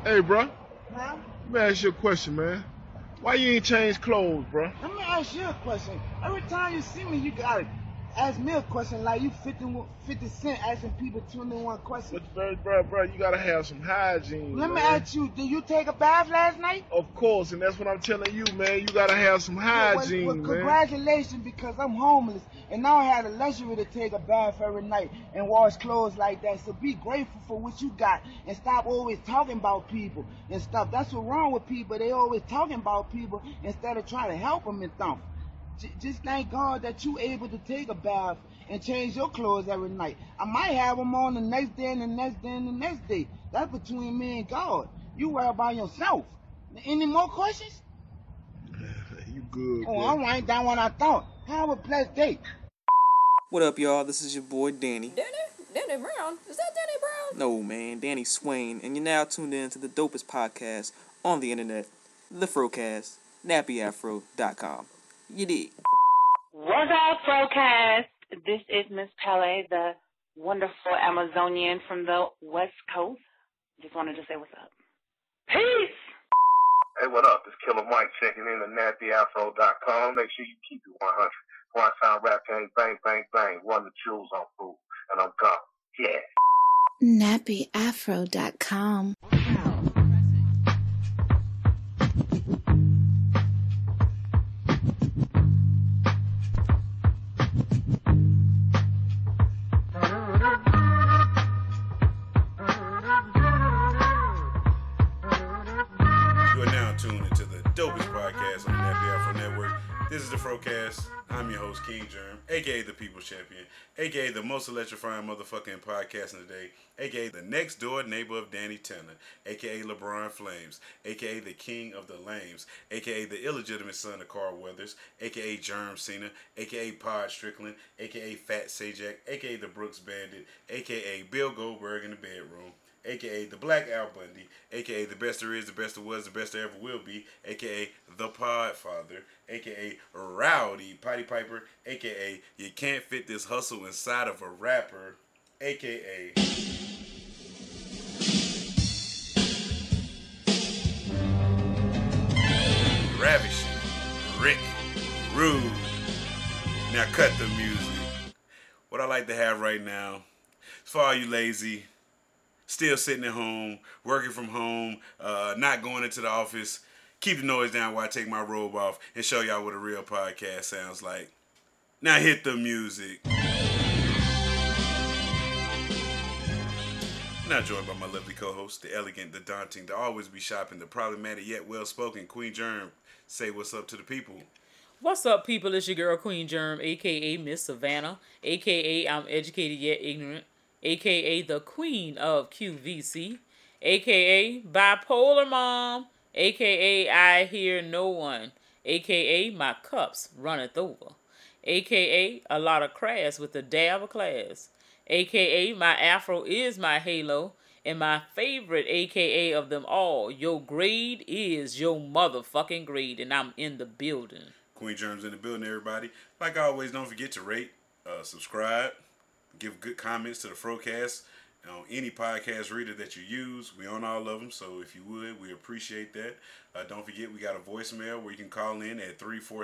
Hey, bro. Huh? Let me ask you a question, man. Why you ain't change clothes, bro? Let me ask you a question. Every time you see me, you gotta ask me a question like you 50 Cent asking people 21 questions. But, bro, you gotta have some hygiene, Let me man. ask you, did you take a bath last night? Of course, and that's what I'm telling you, man. You gotta have some hygiene, well, congratulations, because I'm homeless and now I had the luxury to take a bath every night and wash clothes like that. So be grateful for what you got and stop always talking about people and stuff. That's what's wrong with people. They always talking about people instead of trying to help them and stuff. Just thank God that you able to take a bath and change your clothes every night. I might have them on the next day and the next day and the next day. That's between me and God. You worry about yourself. Any more questions? You good, Oh, bro. all right, that what I thought. Have a blessed day. What up, y'all? This is your boy Danny. Danny Brown? Is that Danny Brown? No, man, Danny Swain, and you're now tuned in to the dopest podcast on the internet, the Frocast, NappyAfro.com. You dig? What's up, Frocast? This is Miss Pele, the wonderful Amazonian from the West Coast. Just wanted to say what's up. Peace! Hey, what up? It's Killer Mike checking in at NappyAfro.com. Make sure you keep it 100. One time rap gang, bang, bang, bang. Run the jewels on food. And I'm gone. Yeah. NappyAfro.com. You are now tuned into the dopest podcast on the Nappy Afro Network. This is the Frocast. I'm your host, King Germ, a.k.a. the People's Champion, a.k.a. the most electrifying motherfucking podcast in the day, a.k.a. the next door neighbor of Danny Tanner, a.k.a. LeBron Flames, a.k.a. the King of the Lames, a.k.a. the illegitimate son of Carl Weathers, a.k.a. Germ Cena, a.k.a. Pod Strickland, a.k.a. Fat Sajak, a.k.a. the Brooks Bandit, a.k.a. Bill Goldberg in the bedroom, a.k.a. the Black Al Bundy, a.k.a. the best there is, the best there was, the best there ever will be, a.k.a. the Podfather, a.k.a. Rowdy Potty Piper, a.k.a. you can't fit this hustle inside of a rapper, a.k.a. Ravishing Rick Rude. Now cut the music. What I like to have right now is for all you lazy, still sitting at home, working from home, not going into the office. Keep the noise down while I take my robe off and show y'all what a real podcast sounds like. Now hit the music. Now joined by my lovely co-host, the elegant, the daunting, the always be shopping, the problematic yet well-spoken Queen Germ. Say what's up to the people. What's up, people? It's your girl, Queen Germ, a.k.a. Miss Savannah, a.k.a. I'm educated yet ignorant, a.k.a. the Queen of QVC, a.k.a. Bipolar Mom, a.k.a. I hear no one, a.k.a. my cups runneth over, a.k.a. a lot of crass with a dab of class, a.k.a. my afro is my halo, and my favorite a.k.a. of them all, your grade is your motherfucking grade, and I'm in the building. Queen Germ's in the building, everybody. Like always, don't forget to rate, subscribe, give good comments to the Frocast on any podcast reader that you use. We on all of them, so if you would, we appreciate that. Don't forget, we got a voicemail where you can call in at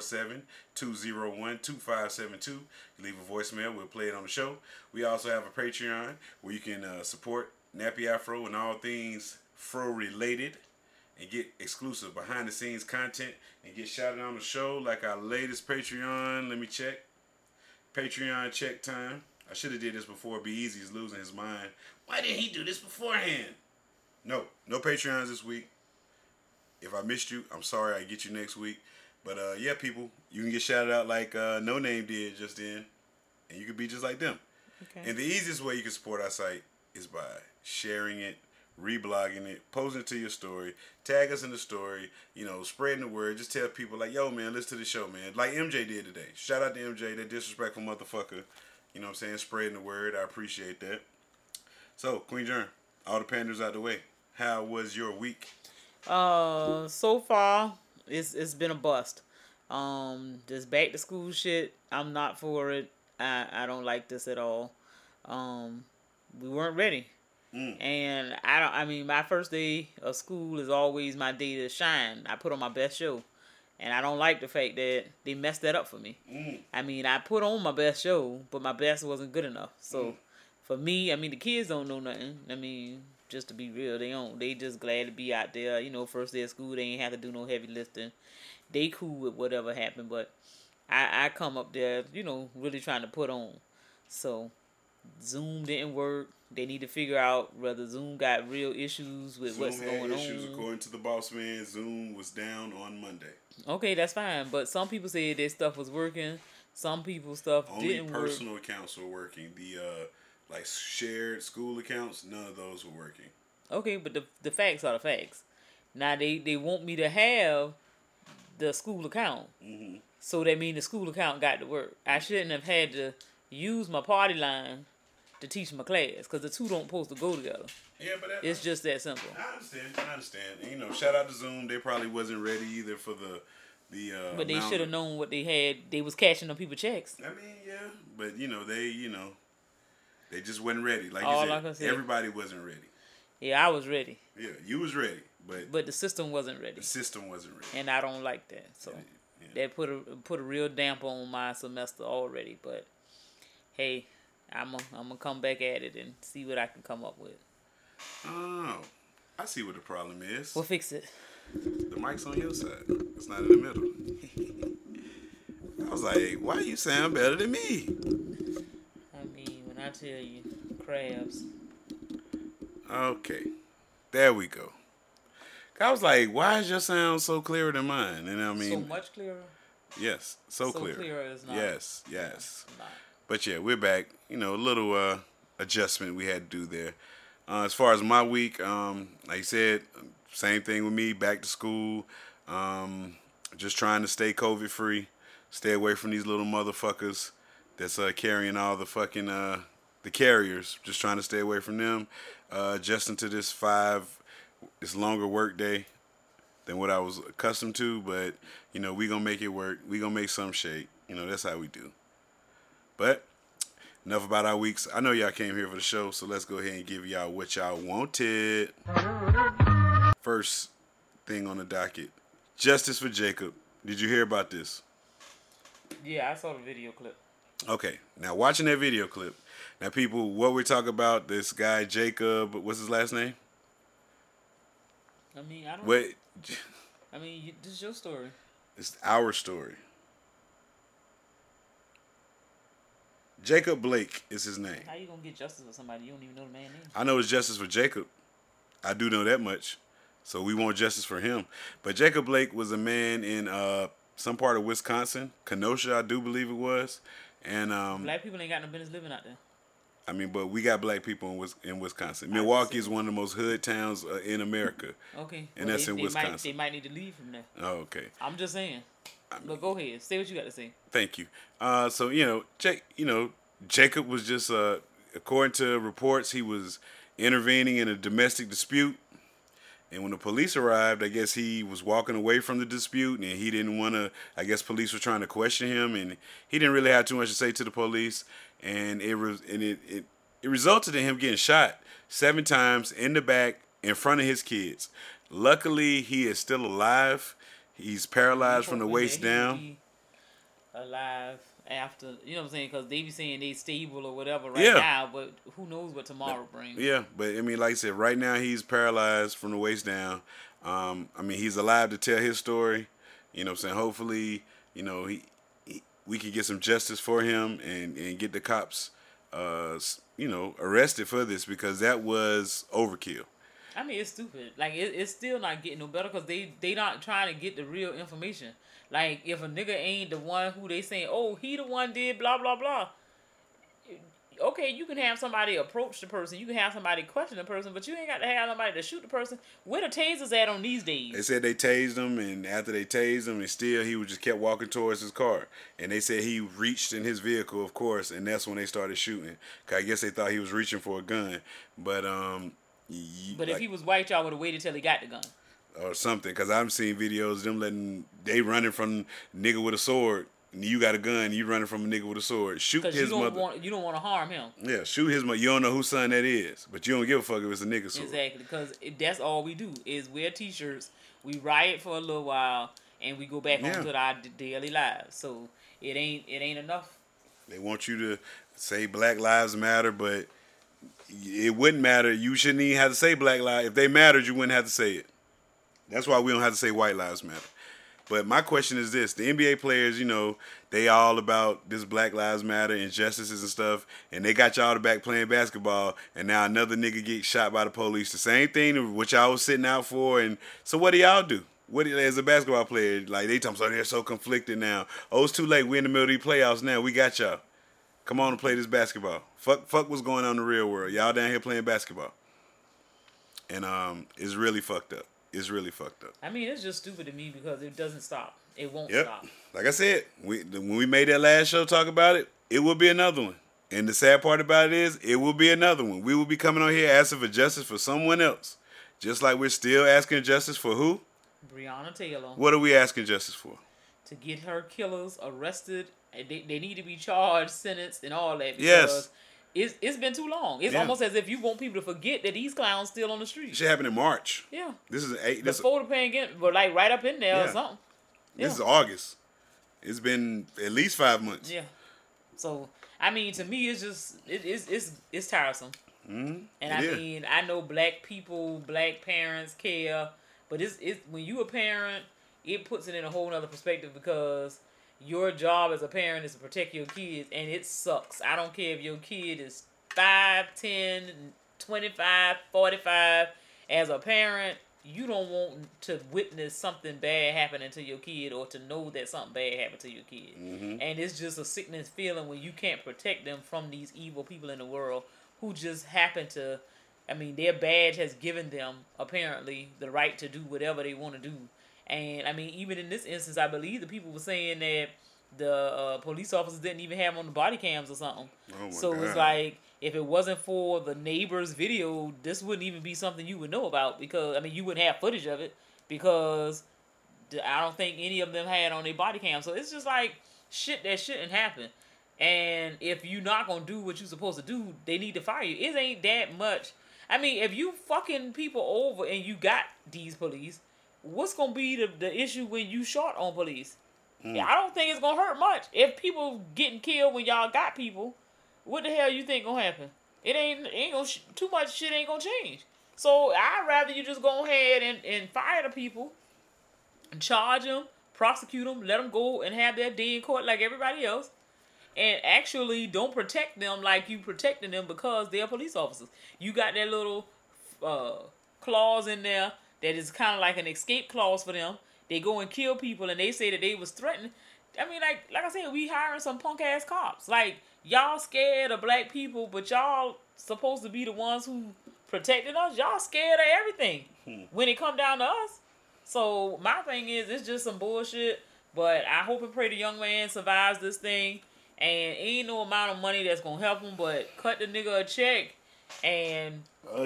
347-201-2572. You leave a voicemail, we'll play it on the show. We also have a Patreon where you can support Nappy Afro and all things Fro-related and get exclusive behind-the-scenes content and get shouted on the show like our latest Patreon. Let me check. Patreon check time. I should have did this before Be Easy's losing his mind. Why didn't he do this beforehand? No Patreons this week. If I missed you, I'm sorry. I'll get you next week. But yeah, people, you can get shouted out like No Name did just then. And you can be just like them. Okay. And the easiest way you can support our site is by sharing it, reblogging it, posting it to your story, tag us in the story, spreading the word. Just tell people like, yo, man, listen to the show, man. Like MJ did today. Shout out to MJ, that disrespectful motherfucker. You know what I'm saying? Spreading the word. I appreciate that. So, Queen Germ, all the panders out the way. How was your week? So far, it's been a bust. This back to school shit, I'm not for it. I don't like this at all. We weren't ready. And I mean, my first day of school is always my day to shine. I put on my best show. And I don't like the fact that they messed that up for me. I mean, I put on my best show, but my best wasn't good enough. So, for me, I mean, the kids don't know nothing. I mean, just to be real, they just glad to be out there. You know, first day of school, they ain't have to do no heavy lifting. They cool with whatever happened, but I come up there, you know, really trying to put on. So, Zoom didn't work. They need to figure out whether Zoom got real issues with what's going issues, on. According to the boss man, Zoom was down on Monday. Okay, that's fine. But some people said their stuff was working. Some people's stuff didn't work. Only personal accounts were working. The like shared school accounts, none of those were working. Okay, but the facts are the facts. Now they want me to have the school account. Mm-hmm. So that means the school account got to work. I shouldn't have had to use my party line to teach my class, because the two don't supposed to go together. Yeah, but it's just that simple. I understand. And, you know, shout out to Zoom. They probably wasn't ready either for the but they should have known what they had. They was cashing on people's checks. I mean, yeah, but they just wasn't ready. Like all you said, everybody wasn't ready. Yeah, I was ready. Yeah, you was ready, but the system wasn't ready. The system wasn't ready, and I don't like that. So that put a real damper on my semester already. But hey, I'm gonna come back at it and see what I can come up with. Oh, I see what the problem is. We'll fix it. The mic's on your side. It's not in the middle. I was like, why you sound better than me? I mean, when I tell you, crabs. Okay. There we go. I was like, why is your sound so clearer than mine? And I mean, so much clearer? Yes. So clear. Clearer is not. Yes. Not. But yeah, we're back. You know, a little adjustment we had to do there. As far as my week, like you said, same thing with me, back to school. Just trying to stay COVID free. Stay away from these little motherfuckers that's carrying all the fucking the carriers. Just trying to stay away from them. Adjusting to this longer work day than what I was accustomed to. But, you know, we gonna make it work. We gonna make some shake. You know, that's how we do. But enough about our weeks. I know y'all came here for the show, so let's go ahead and give y'all what y'all wanted. First thing on the docket, justice for Jacob. Did you hear about this? Yeah, I saw the video clip. Okay, now watching that video clip, now people, what we're talking about, this guy Jacob, what's his last name? I mean, I don't. Wait. I mean, this is your story. It's our story. Jacob Blake is his name. How you gonna get justice for somebody you don't even know the man's name? I know it's justice for Jacob. I do know that much. So we want justice for him. But Jacob Blake was a man in some part of Wisconsin, Kenosha, I do believe it was. And black people ain't got no business living out there. I mean, but we got black people in Wisconsin. Milwaukee is one of the most hood towns in America. Okay. And that's in Wisconsin. They might need to leave from there. Oh, okay. I'm just saying. But go ahead. Say what you got to say. Thank you. So, Jacob was just, according to reports, he was intervening in a domestic dispute. And when the police arrived, I guess he was walking away from the dispute, and he didn't want to. I guess police were trying to question him, and he didn't really have too much to say to the police. And it resulted in him getting shot 7 times in the back in front of his kids. Luckily, he is still alive. He's paralyzed from the waist down. Alive after, you know what I'm saying? Because they be saying they stable or whatever now, but who knows what tomorrow brings. Yeah, but I mean, like I said, right now he's paralyzed from the waist down. I mean, he's alive to tell his story. You know what I'm saying? Hopefully, you know, we can get some justice for him and get the cops, arrested for this, because that was overkill. I mean, it's stupid. Like, it's still not getting no better because they not trying to get the real information. Like, if a nigga ain't the one who they saying, oh, he the one did blah, blah, blah. Okay, you can have somebody approach the person. You can have somebody question the person, but you ain't got to have somebody to shoot the person. Where the tasers at on these days? They said they tased him, and after they tased him, and still he just kept walking towards his car. And they said he reached in his vehicle, of course, and that's when they started shooting. 'Cause I guess they thought he was reaching for a gun. But if he was white, y'all would have waited till he got the gun. Or something, because I've seen videos of them they running from nigga with a sword You got a gun. You running from a nigga with a sword. Shoot his mother. You don't want to harm him. Yeah, shoot his mother. You don't know whose son that is, but you don't give a fuck if it's a nigga sword. Exactly, because that's all we do is wear T-shirts. We riot for a little while, and we go back on to our daily lives. So it ain't enough. They want you to say Black Lives Matter, but it wouldn't matter. You shouldn't even have to say Black Lives. If they mattered, you wouldn't have to say it. That's why we don't have to say White Lives Matter. But my question is this. The NBA players, you know, they all about this Black Lives Matter, injustices and stuff, and they got y'all back playing basketball, and now another nigga gets shot by the police. The same thing which y'all was sitting out for, and so what do y'all do? What as a basketball player, like they talking, so they're so conflicted now. Oh, it's too late. We're in the middle of the playoffs now. We got y'all. Come on and play this basketball. Fuck what's going on in the real world. Y'all down here playing basketball. And it's really fucked up. It's really fucked up. I mean, it's just stupid to me because it doesn't stop. It won't Yep. stop. Like I said, when we made that last show talk about it, it will be another one. And the sad part about it is, it will be another one. We will be coming on here asking for justice for someone else. Just like we're still asking justice for who? Breonna Taylor. What are we asking justice for? To get her killers arrested. They need to be charged, sentenced, and all that. Yes. It's been too long. It's almost as if you want people to forget that these clowns still on the street. Shit happened in March. Yeah. This is before the pandemic, but like right up in there or something. Yeah. This is August. It's been at least 5 months. Yeah. So I mean, to me, it's just it's tiresome. Mm-hmm. And I know black people, black parents care, but it's when you a parent, it puts it in a whole nother perspective because your job as a parent is to protect your kids, and it sucks. I don't care if your kid is 5, 10, 25, 45. As a parent, you don't want to witness something bad happening to your kid or to know that something bad happened to your kid. Mm-hmm. And it's just a sickening feeling when you can't protect them from these evil people in the world who just happen to, I mean, their badge has given them, apparently, the right to do whatever they want to do. And, I mean, even in this instance, I believe the people were saying that the police officers didn't even have them on the body cams or something. Oh my so God. It's like, if it wasn't for the neighbor's video, this wouldn't even be something you would know about because, I mean, you wouldn't have footage of it because I don't think any of them had on their body cam. So it's just like shit that shouldn't happen. And if you're not going to do what you're supposed to do, they need to fire you. It ain't that much. I mean, if you fucking people over and you got these police, what's going to be the issue when you short on police? Yeah, I don't think it's going to hurt much. If people getting killed when y'all got people, what the hell you think going to happen? It ain't going to, too much shit ain't going to change. So I'd rather you just go ahead and fire the people and charge them, prosecute them, let them go and have their day in court like everybody else. And actually don't protect them like you protecting them because they're police officers. You got that little clause in there that is kind of like an escape clause for them. They go and kill people and they say that they was threatened. I mean, like I said, we hiring some punk ass cops. Like, y'all scared of black people, but y'all supposed to be the ones who protecting us. Y'all scared of everything when it come down to us. So my thing is, it's just some bullshit. But I hope and pray the young man survives this thing. And ain't no amount of money that's gonna help him, but cut the nigga a check and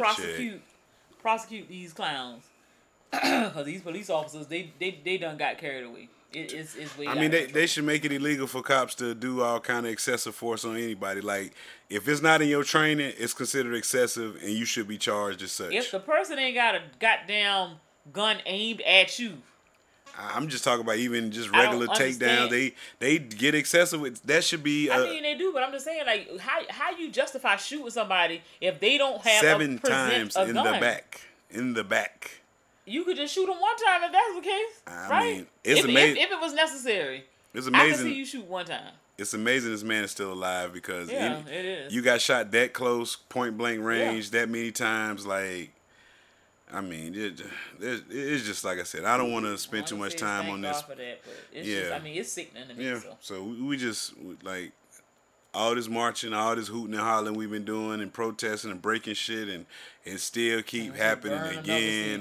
prosecute these clowns. Cause these police officers, they done got carried away. It's way. I mean, they should make it illegal for cops to do all kind of excessive force on anybody. Like, if it's not in your training, it's considered excessive, and you should be charged as such. If the person ain't got a goddamn gun aimed at you. I'm just talking about even just regular takedowns. They get excessive. That should be. I mean, they do, but I'm just saying, like, how you justify shooting somebody if they don't have 7 times a in gun? In the back. You could just shoot them one time if that's the case, right? Mean, it's amazing. If it was necessary, it's amazing. I can see you shoot one time. It's amazing this man is still alive because it is. You got shot that close, point blank range, that many times. Like, I mean, it's just like I said. I don't want to spend too much time on this. For that, but it's just, I mean, it's sickening to me. Yeah. So we just like all this marching, all this hooting and hollering we've been doing and protesting and breaking shit and it still keep happening again.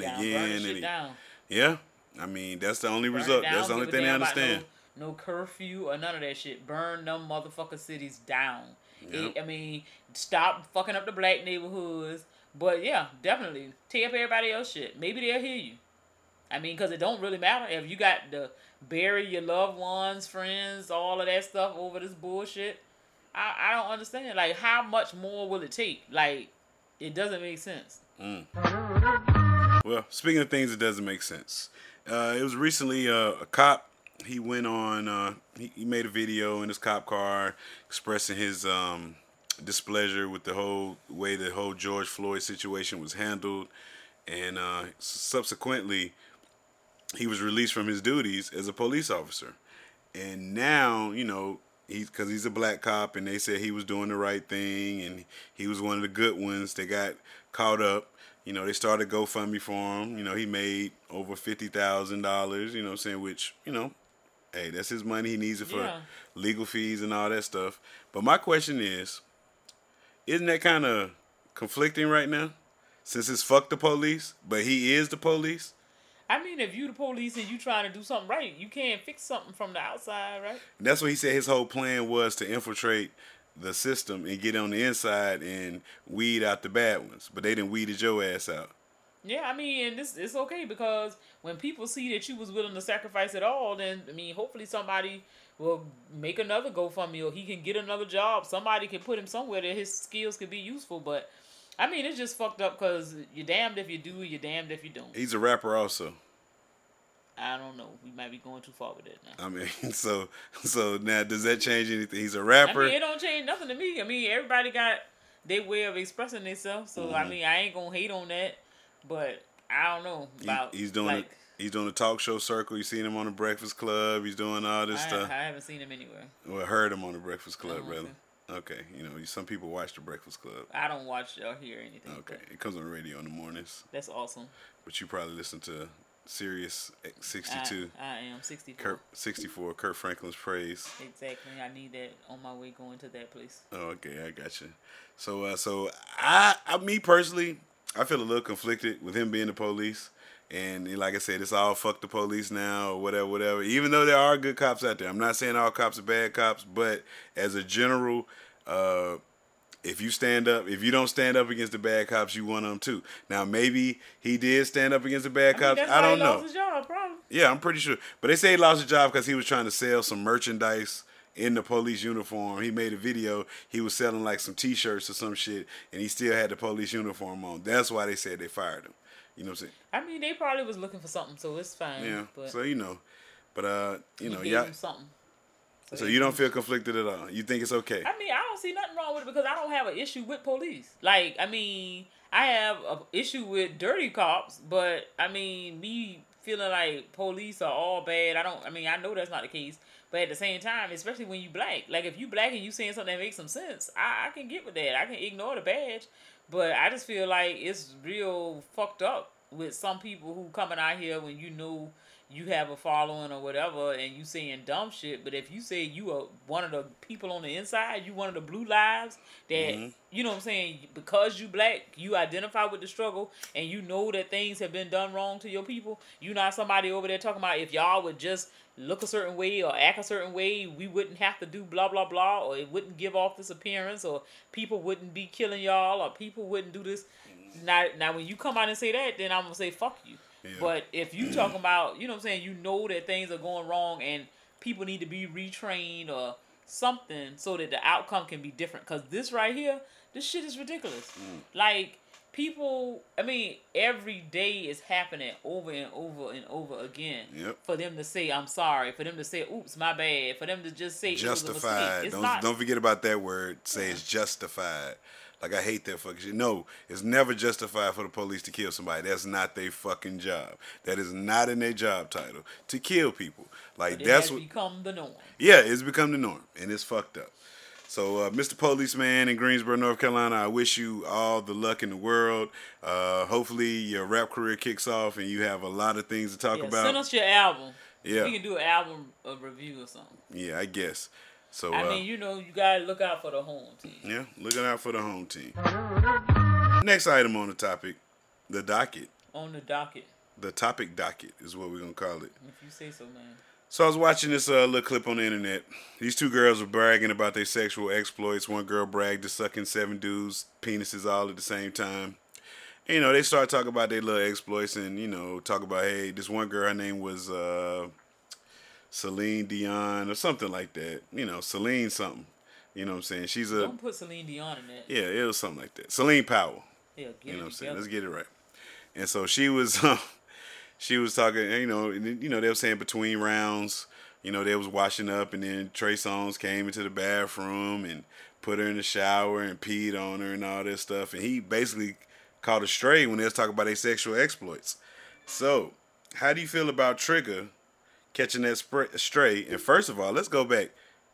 Yeah. I mean, that's the only result. That's the only thing they understand. No curfew or none of that shit. Burn them motherfucking cities down. Yep. I mean, stop fucking up the black neighborhoods. But yeah, definitely tear up everybody else shit. Maybe they'll hear you. I mean, because it don't really matter if you got to bury your loved ones, friends, all of that stuff over this bullshit. I don't understand. Like, how much more will it take? Like, it doesn't make sense. Well, speaking of things that doesn't make sense, it was recently a cop. He went on. He made a video in his cop car expressing his displeasure with the whole way the whole George Floyd situation was handled, and subsequently, he was released from his duties as a police officer. And now, you know, because he's a black cop, and they said he was doing the right thing, and he was one of the good ones that got caught up. You know, they started GoFundMe for him. You know, he made over $50,000. You know what I'm saying? Which, you know, hey, that's his money. He needs it for legal fees and all that stuff. But my question is, isn't that kind of conflicting right now? Since it's fuck the police, but he is the police. I mean, if you the police and you trying to do something right, you can't fix something from the outside, right? And that's what he said his whole plan was, to infiltrate the system and get on the inside and weed out the bad ones. But they didn't weeded your ass out. Yeah, I mean, and it's okay, because when people see that you was willing to sacrifice it all, then, I mean, hopefully somebody will make another GoFundMe, or he can get another job. Somebody can put him somewhere that his skills could be useful. But I mean, it's just fucked up, because you're damned if you do, you're damned if you don't. He's a rapper also. I don't know. We might be going too far with that now. I mean, so now, does that change anything? He's a rapper. I mean, it don't change nothing to me. I mean, everybody got their way of expressing themselves. So, I mean, I ain't going to hate on that. But I don't know about... He's doing he's doing a talk show circle. You seen him on the Breakfast Club. He's doing all this stuff. I haven't seen him anywhere. Well, heard him on the Breakfast Club, brother. Okay, you know, some people watch the Breakfast Club. I don't watch or hear anything. Okay, it comes on the radio in the mornings. That's awesome. But you probably listen to Sirius 62. I am 64. 64, Kurt Franklin's Praise. Exactly. I need that on my way going to that place. Oh, okay, I got you. So I me personally, I feel a little conflicted with him being the police. And like I said, it's all fuck the police now or whatever. Even though there are good cops out there. I'm not saying all cops are bad cops, but as a general, if you don't stand up against the bad cops, you want them too. Now, maybe he did stand up against the bad cops. I don't know. He lost his job, probably. Yeah, I'm pretty sure. But they say he lost his job because he was trying to sell some merchandise in the police uniform. He made a video. He was selling like some T-shirts or some shit, and he still had the police uniform on. That's why they said they fired him. You know what I'm saying? I mean, they probably was looking for something, so it's fine. Yeah. But So you know, yeah. Something. So you don't feel conflicted at all? You think it's okay? I mean, I don't see nothing wrong with it, because I don't have an issue with police. Like, I mean, I have an issue with dirty cops, but I mean, me feeling like police are all bad, I know that's not the case. But at the same time, especially when you black, like if you black and you saying something that makes some sense, I can get with that. I can ignore the badge. But I just feel like it's real fucked up with some people who coming out here when you know you have a following or whatever, and you saying dumb shit. But if you say you are one of the people on the inside, you one of the blue lives that, you know what I'm saying, because you black, you identify with the struggle, and you know that things have been done wrong to your people, you not somebody over there talking about if y'all would just look a certain way or act a certain way, we wouldn't have to do blah, blah, blah, or it wouldn't give off this appearance, or people wouldn't be killing y'all, or people wouldn't do this. Now when you come out and say that, then I'm going to say, fuck you. Yeah. But if you talking about, you know what I'm saying, you know that things are going wrong and people need to be retrained or something so that the outcome can be different. Because this right here, this shit is ridiculous. Like, people, I mean, every day is happening over and over and over again. For them to say, I'm sorry. For them to say, oops, my bad. For them to just say, justified. Don't forget about that word. Say it's justified. Like, I hate that fucking shit. No, it's never justified for the police to kill somebody. That's not their fucking job. That is not in their job title, to kill people. Like, that's what become the norm. Yeah, it's become the norm, and it's fucked up. So, Mr. Policeman in Greensboro, North Carolina, I wish you all the luck in the world. Hopefully, your rap career kicks off, and you have a lot of things to talk about. Send us your album. Yeah. We can do an album review or something. Yeah, I guess. So, I mean, you know, you gotta look out for the home team. Yeah, looking out for the home team. Next item on the topic, the docket. On the docket. The topic docket is what we're gonna call it. If you say so, man. So I was watching this little clip on the internet. These two girls were bragging about their sexual exploits. One girl bragged to sucking 7 dudes' penises all at the same time. You know, they start talking about their little exploits and, talk about, hey, this one girl, her name was Celine Dion or something like that. Celine something. You know what I'm saying? She's a... Don't put Celine Dion in that. Yeah, it was something like that. Celine Powell. Yeah, you know what I'm saying? Let's get it right. And so she was talking, they were saying between rounds, they was washing up, and then Trey Songz came into the bathroom and put her in the shower and peed on her and all this stuff. And he basically caught a stray when they was talking about their sexual exploits. So, how do you feel about Trigger catching that stray? And first of all, let's go back.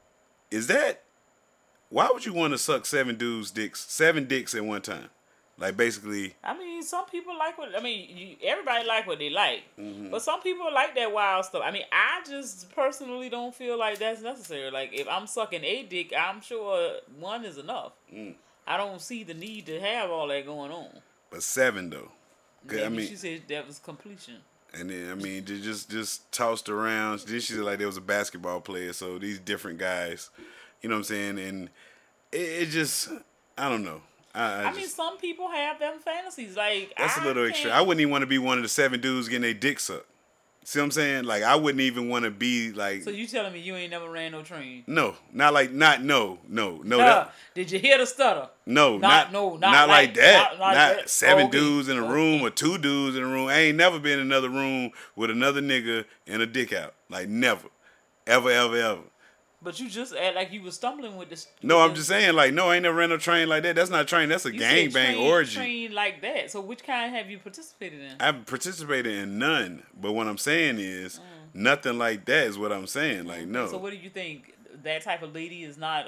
Why would you want to suck seven dicks at one time? Like, basically... I mean, some people like everybody like what they like. Mm-hmm. But some people like that wild stuff. I mean, I just personally don't feel like that's necessary. Like, if I'm sucking a dick, I'm sure one is enough. Mm. I don't see the need to have all that going on. But 7, though. Maybe she said that was completion. And then, they just tossed around. Then she said, like, there was a basketball player. So, these different guys, you know what I'm saying? And it just, I don't know. I mean, some people have them fantasies. Like, that's a little extreme. I wouldn't even want to be one of the 7 dudes getting their dick sucked. See what I'm saying? Like, I wouldn't even want to be like. So you telling me you ain't never ran no train? No, no. Did you hear the stutter? No, not like that. Not 7 dudes in a room or 2 dudes in a room. I ain't never been in another room with another nigga and a dick out. Like, never, ever. But you just act like you was stumbling with this. No, I'm just saying, like, no, I ain't never ran no train like that. That's not a train. That's a gangbang orgy. Train like that. So which kind have you participated in? I've participated in none. But what I'm saying is, nothing like that is what I'm saying. Like, no. So what do you think? That type of lady is not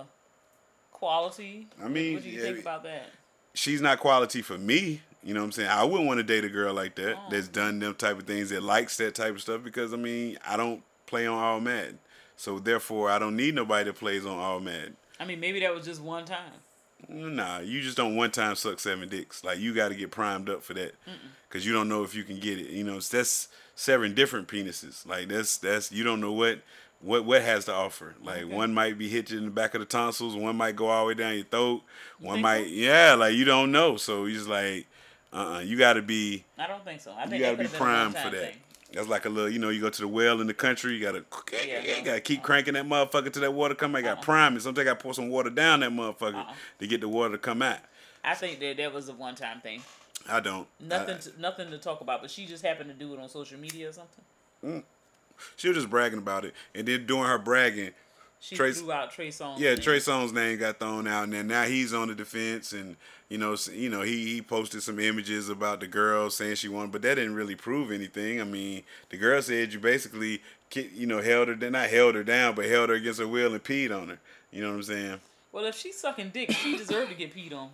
quality? I mean, what do you think about that? She's not quality for me. You know what I'm saying? I wouldn't want to date a girl like that that's done them type of things, that likes that type of stuff, because, I mean, I don't play on all Madden. So, therefore, I don't need nobody that plays on all Madden. I mean, maybe that was just one time. Nah, you just don't one time suck 7 dicks. Like, you got to get primed up for that. Because you don't know if you can get it. You know, that's 7 different penises. Like, that's you don't know what has to offer. Like, one might be hit you in the back of the tonsils. One might go all the way down your throat. One might, like, you don't know. So, you just like, you got to be. I don't think so. I think you got to be primed for that. Thing. That's like a little, you go to the well in the country, you gotta keep cranking that motherfucker till that water come out. You gotta prime it. Sometimes you gotta pour some water down that motherfucker to get the water to come out. I think that was a one-time thing. I don't. Nothing to talk about, but she just happened to do it on social media or something. She was just bragging about it, and then during her bragging, she threw out Trey Songz. Yeah, Trey Songz' name got thrown out, and then now he's on the defense, and he posted some images about the girl saying she won, but that didn't really prove anything. I mean, the girl said you basically, held her, not held her down, but held her against her will and peed on her. You know what I'm saying? Well, if she's sucking dick, she deserved to get peed on.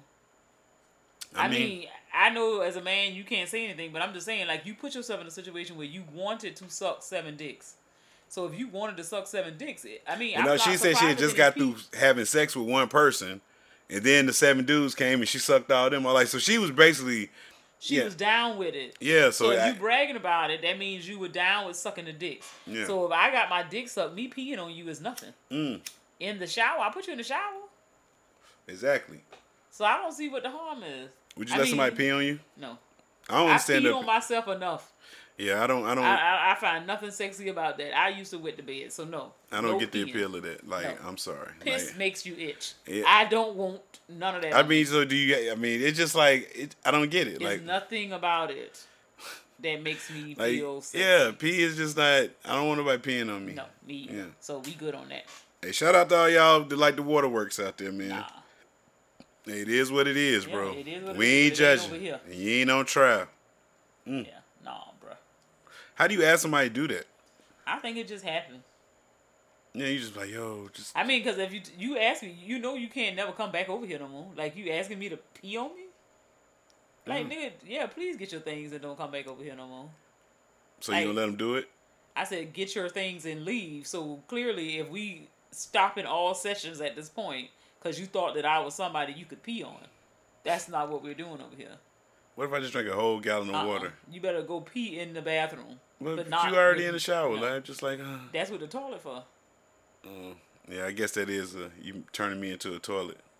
I mean, I know as a man you can't say anything, but I'm just saying, like, you put yourself in a situation where you wanted to suck 7 dicks. So if you wanted to suck 7 dicks, she said she had just got through having sex with one person, and then the 7 dudes came and she sucked all them. Like, so she was basically. She was down with it. Yeah, so if you bragging about it, that means you were down with sucking the dicks. Yeah. So if I got my dick sucked, me peeing on you is nothing. In the shower, I put you in the shower. Exactly. So I don't see what the harm is. Would you let somebody pee on you? No. I don't understand. I pee on myself enough. Yeah, I don't. I find nothing sexy about that. I used to wet the bed, so no. I don't get the appeal of that. Like, no. I'm sorry. Piss makes you itch. I don't want none of that. I mean, so do you? I mean, it's just like I don't get it. There's nothing about it that makes me feel sexy. Yeah, pee is just not. I don't want nobody peeing on me. No, me either. Yeah. So we good on that. Hey, shout out to all y'all that like the waterworks out there, man. Nah. Hey, it is what it is, bro. It is what we ain't judging. And you ain't on trial. Yeah, nah, bro. How do you ask somebody to do that? I think it just happened. Yeah, you just like, yo, just. I mean, because if you ask me, you can't never come back over here no more. Like, you asking me to pee on me? Like, nigga, please get your things and don't come back over here no more. So you gonna let them do it? I said, get your things and leave. So clearly, if we stop in all sessions at this point, because you thought that I was somebody you could pee on, that's not what we're doing over here. What if I just drank a whole gallon of water? You better go pee in the bathroom. But not you already in the shower, like, just like. That's what the toilet for. Yeah, I guess that is you turning me into a toilet.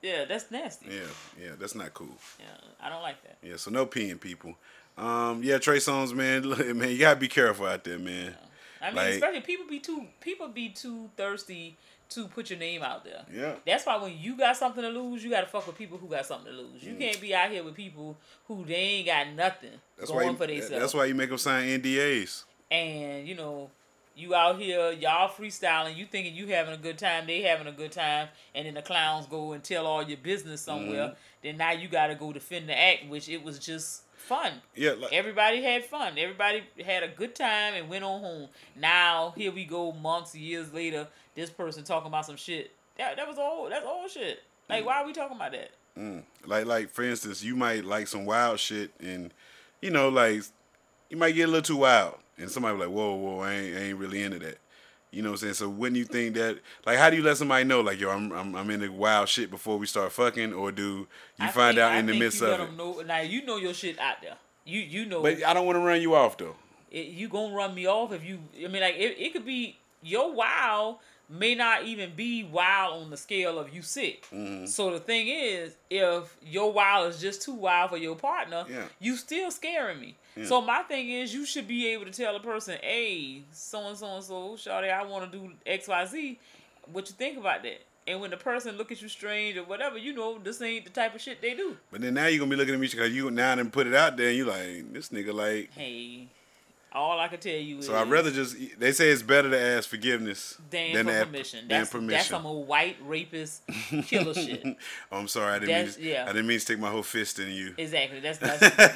Yeah, that's nasty. Yeah, that's not cool. Yeah, I don't like that. Yeah, so no peeing, people. Yeah, Trey Songz, man, look, man, you gotta be careful out there, man. I mean, Like- especially people be too thirsty to put your name out there. Yeah. That's why when you got something to lose, you gotta fuck with people who got something to lose. You can't be out here with people who they ain't got nothing going for themselves. That's why you make them sign NDAs. And you out here, y'all freestyling, you thinking you having a good time, they having a good time, and then the clowns go and tell all your business somewhere. Then now you gotta go defend the act, which it was just fun. Yeah, Everybody had fun. Everybody had a good time and went on home. Now here we go, months, years later. This person talking about some shit. That was old. That's old shit. Like, why are we talking about that? Like for instance, you might like some wild shit, and like you might get a little too wild, and somebody be like, whoa, I ain't really into that. You know what I'm saying? So wouldn't you think that, like, how do you let somebody know, like, yo, I'm into wild shit before we start fucking, or do you find out in the midst of it? Them know, now you know your shit out there. You know. But I don't want to run you off though. You gonna run me off if you? I mean, like it could be your wild may not even be wild on the scale of you sick. So the thing is, if your wild is just too wild for your partner, you still scaring me. So my thing is, you should be able to tell a person, hey, so and so, shawty, I want to do XYZ. What you think about that? And when the person look at you strange or whatever, this ain't the type of shit they do. But then now you're gonna be looking at me because you now done put it out there, and you like, this nigga like. Hey. All I can tell you is... So I'd rather just... They say it's better to ask forgiveness than permission. That's some old white rapist killer shit. Oh, I'm sorry. I didn't mean to stick my whole fist in you. Exactly. That's the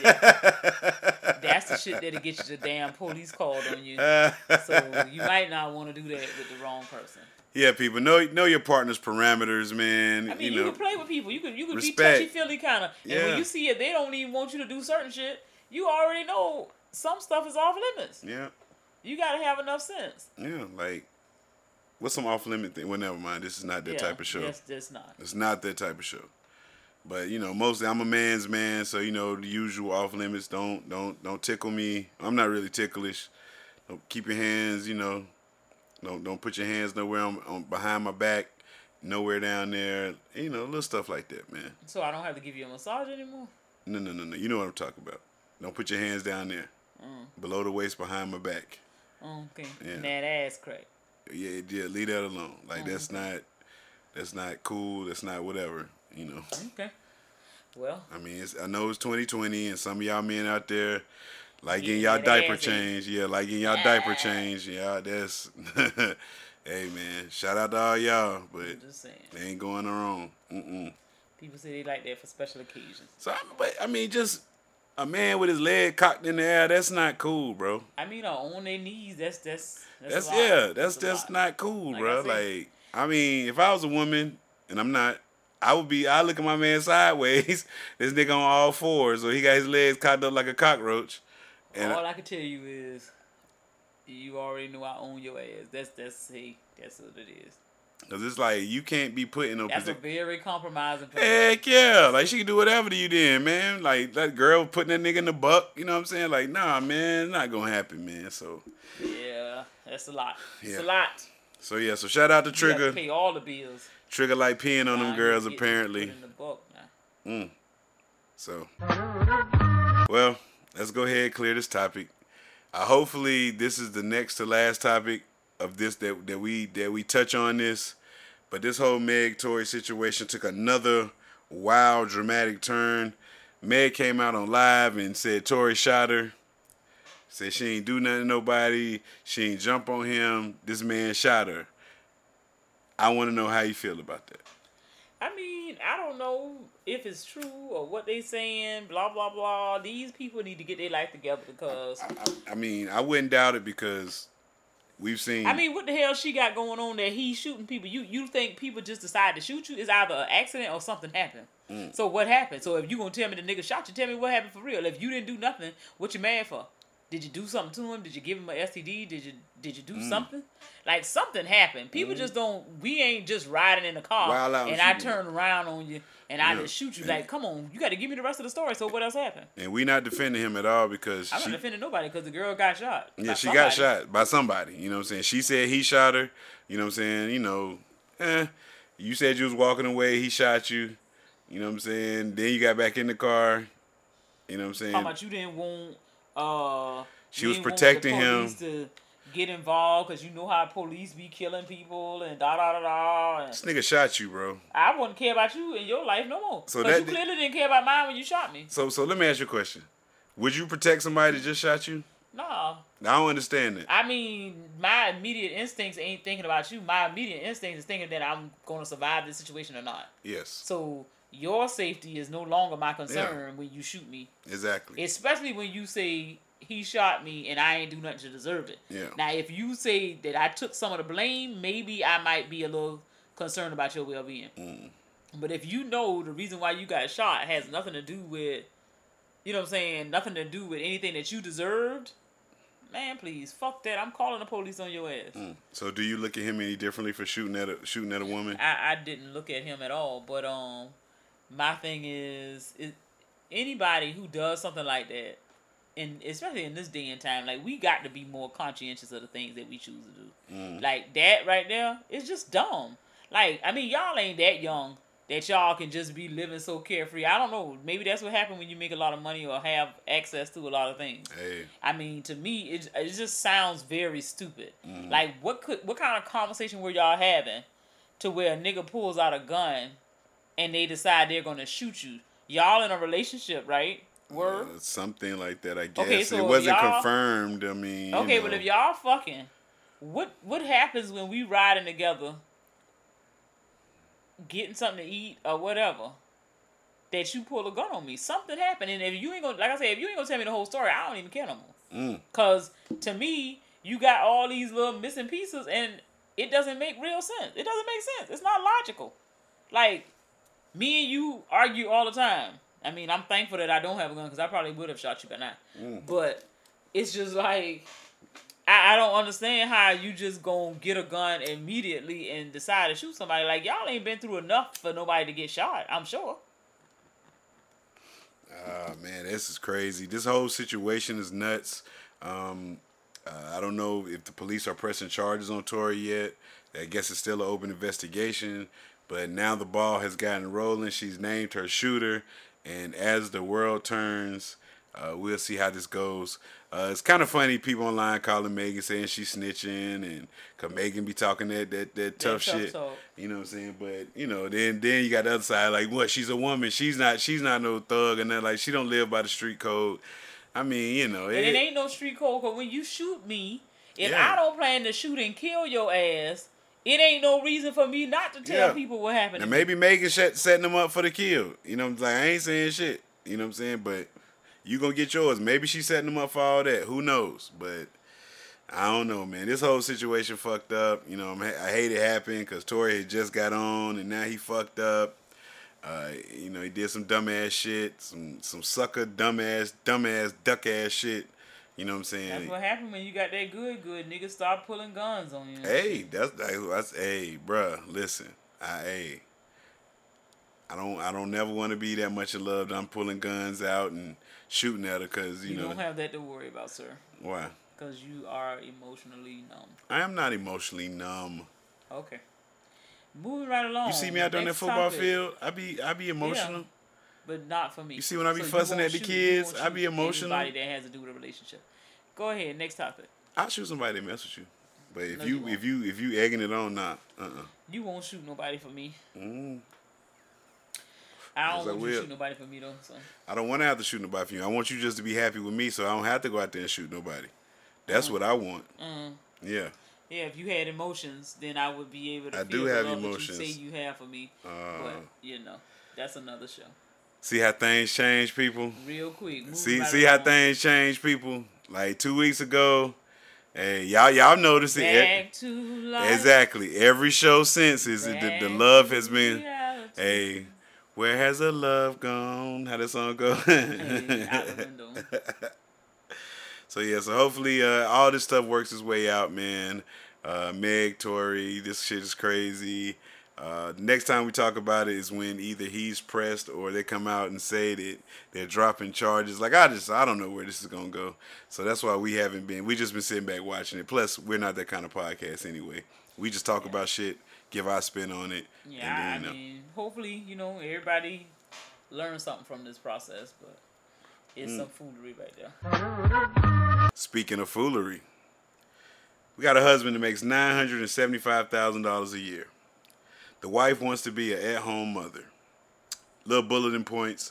shit that'll get you the damn police called on you. So you might not want to do that with the wrong person. Yeah, people. Know your partner's parameters, man. I mean, you can play with people. You can be respect. touchy-feely kind of. And when you see it, they don't even want you to do certain shit. You already know... Some stuff is off limits. Yeah. You gotta have enough sense. Yeah, like, what's some off limit thing? Well, never mind. This is not that type of show. Yes, it's not. It's not that type of show. But mostly I'm a man's man, so the usual off limits. Don't tickle me. I'm not really ticklish. Don't keep your hands. Don't put your hands nowhere on behind my back, nowhere down there. Little stuff like that, man. So I don't have to give you a massage anymore. No. You know what I'm talking about. Don't put your hands down there. Below the waist, behind my back. Okay. Yeah. And that ass crack. Yeah, leave that alone. Like that's not cool. That's not whatever. Okay. Well. I mean, I know it's 2020, and some of y'all men out there like getting y'all diaper changed. Yeah, like getting y'all diaper changed. Yeah, that's. Hey man, shout out to all y'all, but they ain't going wrong. People say they like that for special occasions. So, just. A man with his leg cocked in the air, that's not cool, bro. I mean, on their knees, that's not cool, bro. Like, I mean, if I was a woman, and I'm not, I look at my man sideways, this nigga on all fours, so he got his legs cocked up like a cockroach. And all I can tell you is, you already know I own your ass. That's what it is. Cause it's like you can't be put in no position. That's a very compromising position. Heck yeah, like she can do whatever to you then, man. Like that girl putting that nigga in the buck, you know what I'm saying? Like, nah, man, it's not gonna happen, man. So yeah, that's a lot. It's a lot. So so shout out to Trigger. You have to pay all the bills. Trigger like peeing on them girls apparently. Put in the buck now. So, well, let's go ahead and clear this topic. Hopefully, this is the next to last topic of this that we touch on this, but this whole Meg Tory situation took another wild dramatic turn. Meg came out on live and said Tory shot her. Said she ain't do nothing to nobody. She ain't jump on him. This man shot her. I want to know how you feel about that. I mean, I don't know if it's true or what they saying. Blah blah blah. These people need to get their life together because. I mean, I wouldn't doubt it because. We've seen. I mean, what the hell she got going on that he's shooting people? You think people just decide to shoot you? It's either an accident or something happened. So what happened? So if you gonna tell me the nigga shot you, tell me what happened for real. If you didn't do nothing, what you mad for? Did you do something to him? Did you give him an STD? Did you do something? Like something happened. People just don't. We ain't just riding in the car and I turn around on you and I just shoot you. Like, come on, you got to give me the rest of the story. So what else happened? And we not defending him at all because I'm not defending nobody because the girl got shot. Yeah, she got shot by somebody. You know what I'm saying? She said he shot her. You know what I'm saying? You said you was walking away. He shot you. You know what I'm saying? Then you got back in the car. You know what I'm saying? How about you didn't want She was protecting the him. police to get involved because you know how police be killing people and da da da da. And This nigga shot you, bro. I wouldn't care about you in your life no more. So Because that you clearly didn't care about mine when you shot me. So let me ask you a question. Would you protect somebody that just shot you? Nah. I don't understand that. I mean, my immediate instincts ain't thinking about you. My immediate instinct is thinking that I'm going to survive this situation or not. Yes. So your safety is no longer my concern when you shoot me. Exactly. Especially when you say he shot me and I ain't do nothing to deserve it. Yeah. Now, if you say that I took some of the blame, maybe I might be a little concerned about your well-being. But if you know the reason why you got shot has nothing to do with, you know what I'm saying, nothing to do with anything that you deserved, man, please, fuck that. I'm calling the police on your ass. So do you look at him any differently for shooting at a woman? I didn't look at him at all, but my thing is anybody who does something like that, and especially in this day and time, like, we got to be more conscientious of the things that we choose to do. Like, that right there is just dumb. Like, I mean, y'all ain't that young that y'all can just be living so carefree. I don't know. Maybe that's what happened when you make a lot of money or have access to a lot of things. Hey. I mean, to me, it just sounds very stupid. Like, what kind of conversation were y'all having to where a nigga pulls out a gun and they decide they're going to shoot you? Y'all in a relationship, right? Something like that, I guess. Okay, so it wasn't y'all, confirmed. I mean, okay, but if y'all fucking, what happens when we riding together, getting something to eat or whatever, that you pull a gun on me? Something happened, and if you ain't gonna, like I said, if you ain't gonna tell me the whole story, I don't even care no more. Cause to me, you got all these little missing pieces, and it doesn't make real sense. It doesn't make sense. It's not logical. Like, me and you argue all the time. I mean, I'm thankful that I don't have a gun because I probably would have shot you by now. But it's just like, I don't understand how you just gonna get a gun immediately and decide to shoot somebody. Like, y'all ain't been through enough for nobody to get shot, I'm sure. Man, this is crazy. This whole situation is nuts. I don't know if the police are pressing charges on Tory yet. I guess it's still an open investigation. But now the ball has gotten rolling. She's named her shooter. And as the world turns, we'll see how this goes. It's kind of funny, people online calling Megan saying she's snitching, and cause Megan be talking that tough shit. Talk. You know what I'm saying? But you know, then you got the other side, like, what? She's a woman. She's not no thug, and then like she don't live by the street code. I mean, you know, it ain't no street code. Cause when you shoot me, if Yeah. I don't plan to shoot and kill your ass, it ain't no reason for me not to tell Yeah. people what happened. And maybe Megan setting them up for the kill. You know what I'm saying? I ain't saying shit. You know what I'm saying? But you gonna get yours. Maybe she's setting them up for all that. Who knows? But I don't know, man. This whole situation fucked up. You know, I hate it happened because Tory had just got on and now he fucked up. You know, he did some dumbass shit, some sucker dumbass duck ass shit. You know what I'm saying? That's what happened when you got that good. Niggas start pulling guns on you. Hey, that's hey, bruh, listen. I don't never want to be that much in love that I'm pulling guns out and shooting at her because, you know. don't have that to worry about, sir. Why? Because you are emotionally numb. I am not emotionally numb. Okay. Moving right along. You see me out there on that Next football topic. field, I be emotional. Yeah, but not for me. You see when I be So you fussing won't at the shoot- kids, you won't I be shoot emotional. Anybody that has to do with a relationship. Go ahead. Next topic. I'll shoot somebody that mess with you. But if No, you you won't. if you egging it on, nah. You won't shoot nobody for me. Mm. I Yes, don't I want you will. to shoot nobody for me though. So I don't want to have to shoot nobody for you. I want you just to be happy with me, so I don't have to go out there and shoot nobody. That's what I want. Yeah. yeah, if you had emotions, then I would be able to. I feel do the have love that emotions. you say you have for me, but you know, that's another show. See how things change, people. Real quick. moving See right how along. things change, people. Like 2 weeks ago, hey, y'all noticed it. Back to life. Exactly. Every show since is the Back love to has been. reality. Hey, where has the love gone? How that song go? Hey, out the window. So yeah, so hopefully all this stuff works its way out, man. Meg, Tory, this shit is crazy. Next time we talk about it is when either he's pressed or they come out and say that they're dropping charges. Like I don't know where this is gonna go. So that's why we haven't been. We just been sitting back watching it. Plus, we're not that kind of podcast anyway. We just talk about shit, give our spin on it. Yeah, and then, I mean, hopefully, everybody learns something from this process, but it's some foolery right there. Speaking of foolery, we got a husband that makes $975,000 a year. The wife wants to be an at-home mother. Little bulletin points.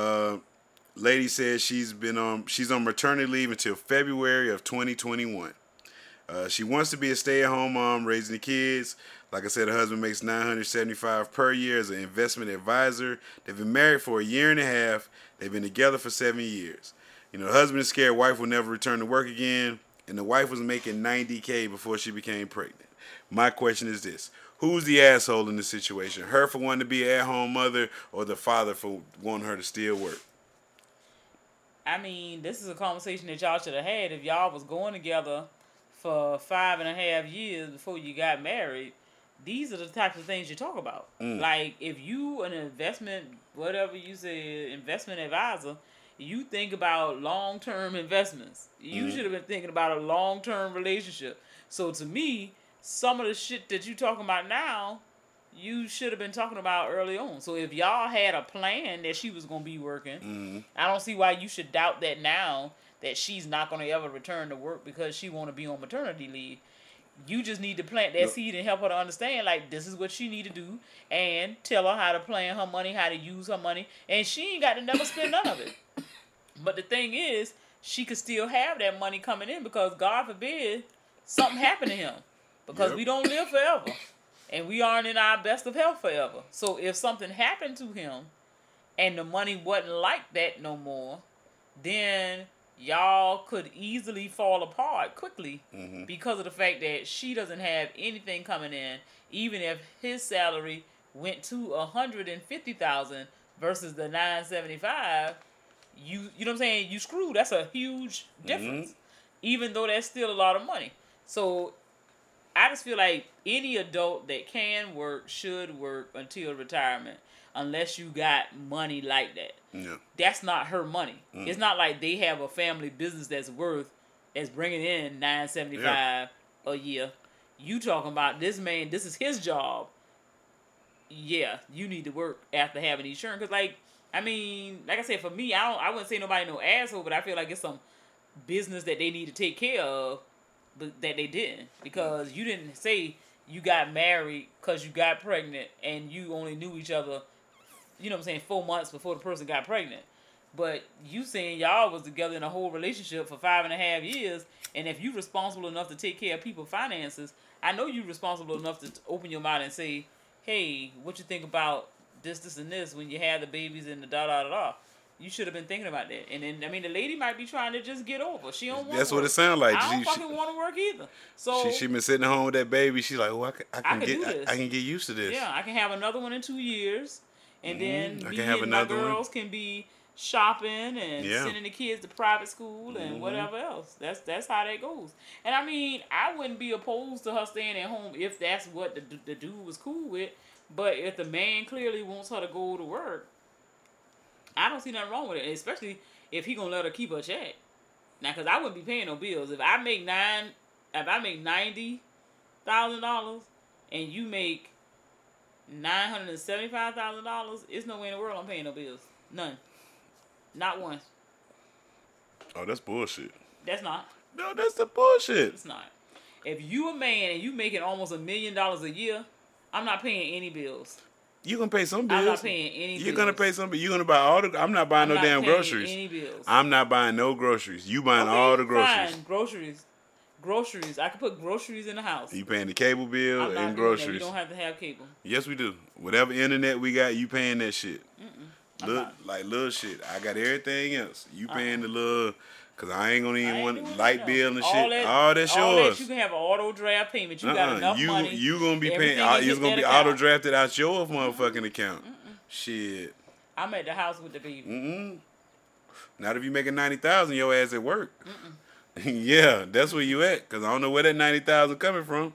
Lady says she's on maternity leave until February of 2021. She wants to be a stay-at-home mom raising the kids. Like I said, her husband makes $975 per year as an investment advisor. They've been married for a year and a half. They've been together for 7 years. The husband is scared wife will never return to work again, and the wife was making $90K before she became pregnant. My question is this. Who's the asshole in this situation? Her for wanting to be an at-home mother or the father for wanting her to still work? I mean, this is a conversation that y'all should have had if y'all was going together for 5.5 years before you got married. These are the types of things you talk about. Like, if you an investment, whatever you say, investment advisor, you think about long-term investments. You should have been thinking about a long-term relationship. So to me, some of the shit that you talking about now, you should have been talking about early on. So if y'all had a plan that she was going to be working, I don't see why you should doubt that now that she's not going to ever return to work because she want to be on maternity leave. You just need to plant that seed and help her to understand, like, this is what she need to do, and tell her how to plan her money, how to use her money, and she ain't got to never spend none of it. But the thing is, she could still have that money coming in because, God forbid, something happened to him. Because we don't live forever. And we aren't in our best of health forever. So if something happened to him and the money wasn't like that no more, then y'all could easily fall apart quickly because of the fact that she doesn't have anything coming in, even if his salary went to $150,000 versus the $975. You know what I'm saying? You screwed. That's a huge difference, even though that's still a lot of money. So I just feel like any adult that can work should work until retirement, unless you got money like that. Yeah. That's not her money. It's not like they have a family business that's bringing in $975 a year. You talking about this man? This is his job. Yeah, you need to work after having insurance. Cause like I said, for me, I wouldn't say nobody no asshole, but I feel like it's some business that they need to take care of. But that they didn't, because you didn't say you got married because you got pregnant and you only knew each other, 4 months before the person got pregnant. But you saying y'all was together in a whole relationship for 5.5 years, and if you responsible enough to take care of people's finances, I know you responsible enough to open your mouth and say, hey, what you think about this, and this when you have the babies and the da-da-da-da. You should have been thinking about that. And then, the lady might be trying to just get over. She don't want That's to work. what it sounds like. I don't fucking want to work either. So she been sitting at home with that baby. She's like, oh, I can get used to this. Yeah, I can have another one in 2 years. And then I me can have and my another girls can be shopping and sending the kids to private school and whatever else. That's how that goes. And I wouldn't be opposed to her staying at home if that's what the dude was cool with. But if the man clearly wants her to go to work, I don't see nothing wrong with it, especially if he gonna let her keep her check. Now, cause I wouldn't be paying no bills if I make $90,000 and you make $975,000. It's no way in the world I'm paying no bills. None. Not one. Oh, that's bullshit. That's not. No, that's the bullshit. It's not. If you a man and you making almost $1 million a year, I'm not paying any bills. You gonna pay some bills. I'm not paying any bills. You're gonna pay some bills. You're gonna buy all the... I'm not buying no damn groceries. Any bills. I'm not buying no groceries. You buying all the groceries. Fine. Groceries. I can put groceries in the house. You paying the cable bill and groceries. You don't have to have cable. Yes, we do. Whatever internet we got, you paying that shit. Little shit. I got everything else. You paying the little... Because I ain't going to even want light bill and shit. All that's yours. You can have an auto draft payment. You got enough money. You going to be paying... It's going to be auto drafted out your motherfucking account. Shit. I'm at the house with the baby. Not if you making $90,000, your ass at work. Yeah, that's where you at. Because I don't know where that $90,000 coming from.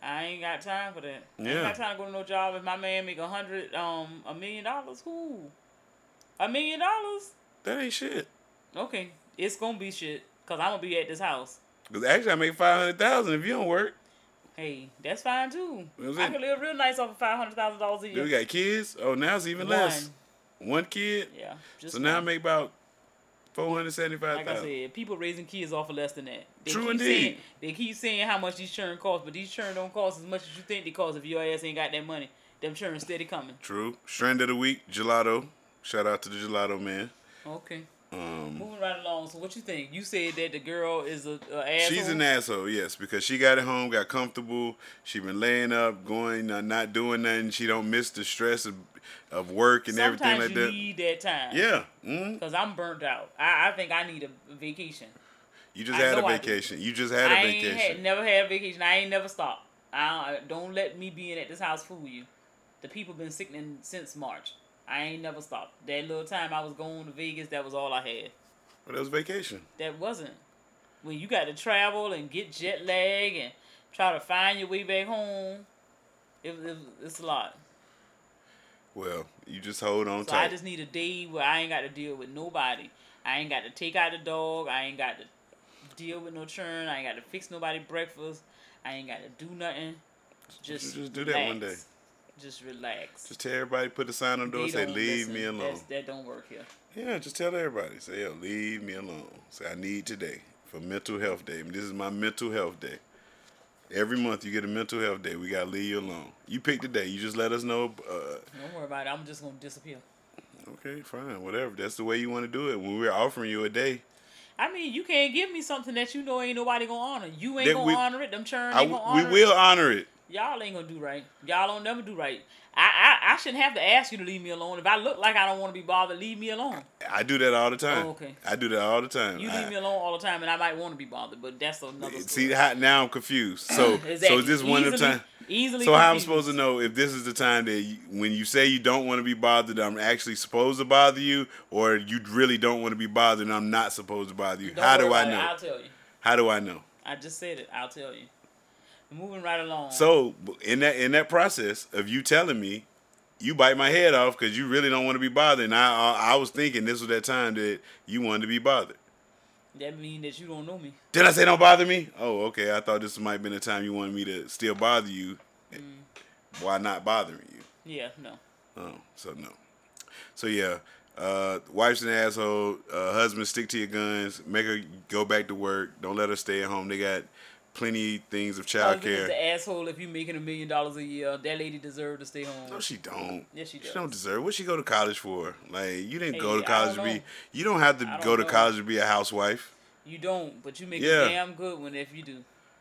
I ain't got time for that. I Yeah. ain't got time to go to no job. If my man make $1 million, cool. $1 million? That ain't shit. Okay, it's gonna be shit. Cause I'm gonna be at this house. Cause actually, I make $500,000 if you don't work. Hey, that's fine too. What was I it? can live real nice off of $500,000 a Do year. we got kids? Oh, now it's even less. One kid. Yeah. Just So now I one. make about Like I $475,000. said, people raising kids off of less than that. True keep indeed. Saying, they keep saying how much these churn cost, but these churn don't cost as much as you think they cost if your ass ain't got that money. Them churn steady coming. True. Strand of the week, gelato. Shout out to the gelato man. Okay. Moving right along. So what you think? You said that the girl is a asshole. She's an asshole, yes, because she got at home, got comfortable. She been laying up, going, not doing nothing. She don't miss the stress of work and everything like Sometimes you that. need that time. Yeah. Because I'm burnt out. I think I need a vacation. You just I had a know I do. vacation. You just had a vacation. Never had a vacation. I ain't never stopped. Don't let me being at this house fool you. The people been sickening since March. I ain't never stopped. That little time I was going to Vegas, that was all I had. But it was vacation. That wasn't. When you got to travel and get jet lag and try to find your way back home, it's a lot. Well, you just hold on So tight. I just need a day where I ain't got to deal with nobody. I ain't got to take out the dog. I ain't got to deal with no churn. I ain't got to fix nobody breakfast. I ain't got to do nothing. Just do that one day. Just relax. Just tell everybody, put the sign on the door, They say, don't leave listen. me alone. That don't work here. Yeah, just tell everybody. Say, yo, leave me alone. Say, I need today for mental health day. This is my mental health day. Every month you get a mental health day. We got to leave you alone. You pick the day. You just let us know. Don't worry about it. I'm just going to disappear. Okay, fine, whatever. That's the way you want to do it. When we're offering you a day. I mean, you can't give me something that you know ain't nobody going to honor. You ain't That going we- to honor it. Them churn ain't going to honor it. We will honor it. Y'all ain't gonna do right. Y'all don't never do right. I shouldn't have to ask you to leave me alone. If I look like I don't want to be bothered, leave me alone. I do that all the time. Oh, okay. I do that all the time. You leave me alone all the time, and I might want to be bothered, but that's another story. See, now I'm confused. So, Exactly. so is this one of the time? Easily So how I'm confused. supposed to know if this is the time that when you say you don't want to be bothered, I'm actually supposed to bother you, or you really don't want to be bothered and I'm not supposed to bother you? Don't How worry do I about it. know? I'll tell you. How do I know? I just said it. I'll tell you. Moving right along. So in that process of you telling me, you bite my head off because you really don't want to be bothered. And I was thinking this was that time that you wanted to be bothered. That means that you don't know me. Did I say don't bother me? Oh, okay. I thought this might have been a time you wanted me to still bother you. Why not bothering you? Yeah, no. Oh, so no. So yeah, wife's an asshole. Husband, stick to your guns. Make her go back to work. Don't let her stay at home. They got plenty things of child Husband is care. the asshole if you making $1 million a year. That lady deserve to stay home. No, she don't. Yes, she does. She don't deserve. What she go to college for? Like you didn't Hey, go to I college don't to be. know. You don't have to I don't go to know. college to be a housewife. You don't, but you make Yeah. a damn good one if you do.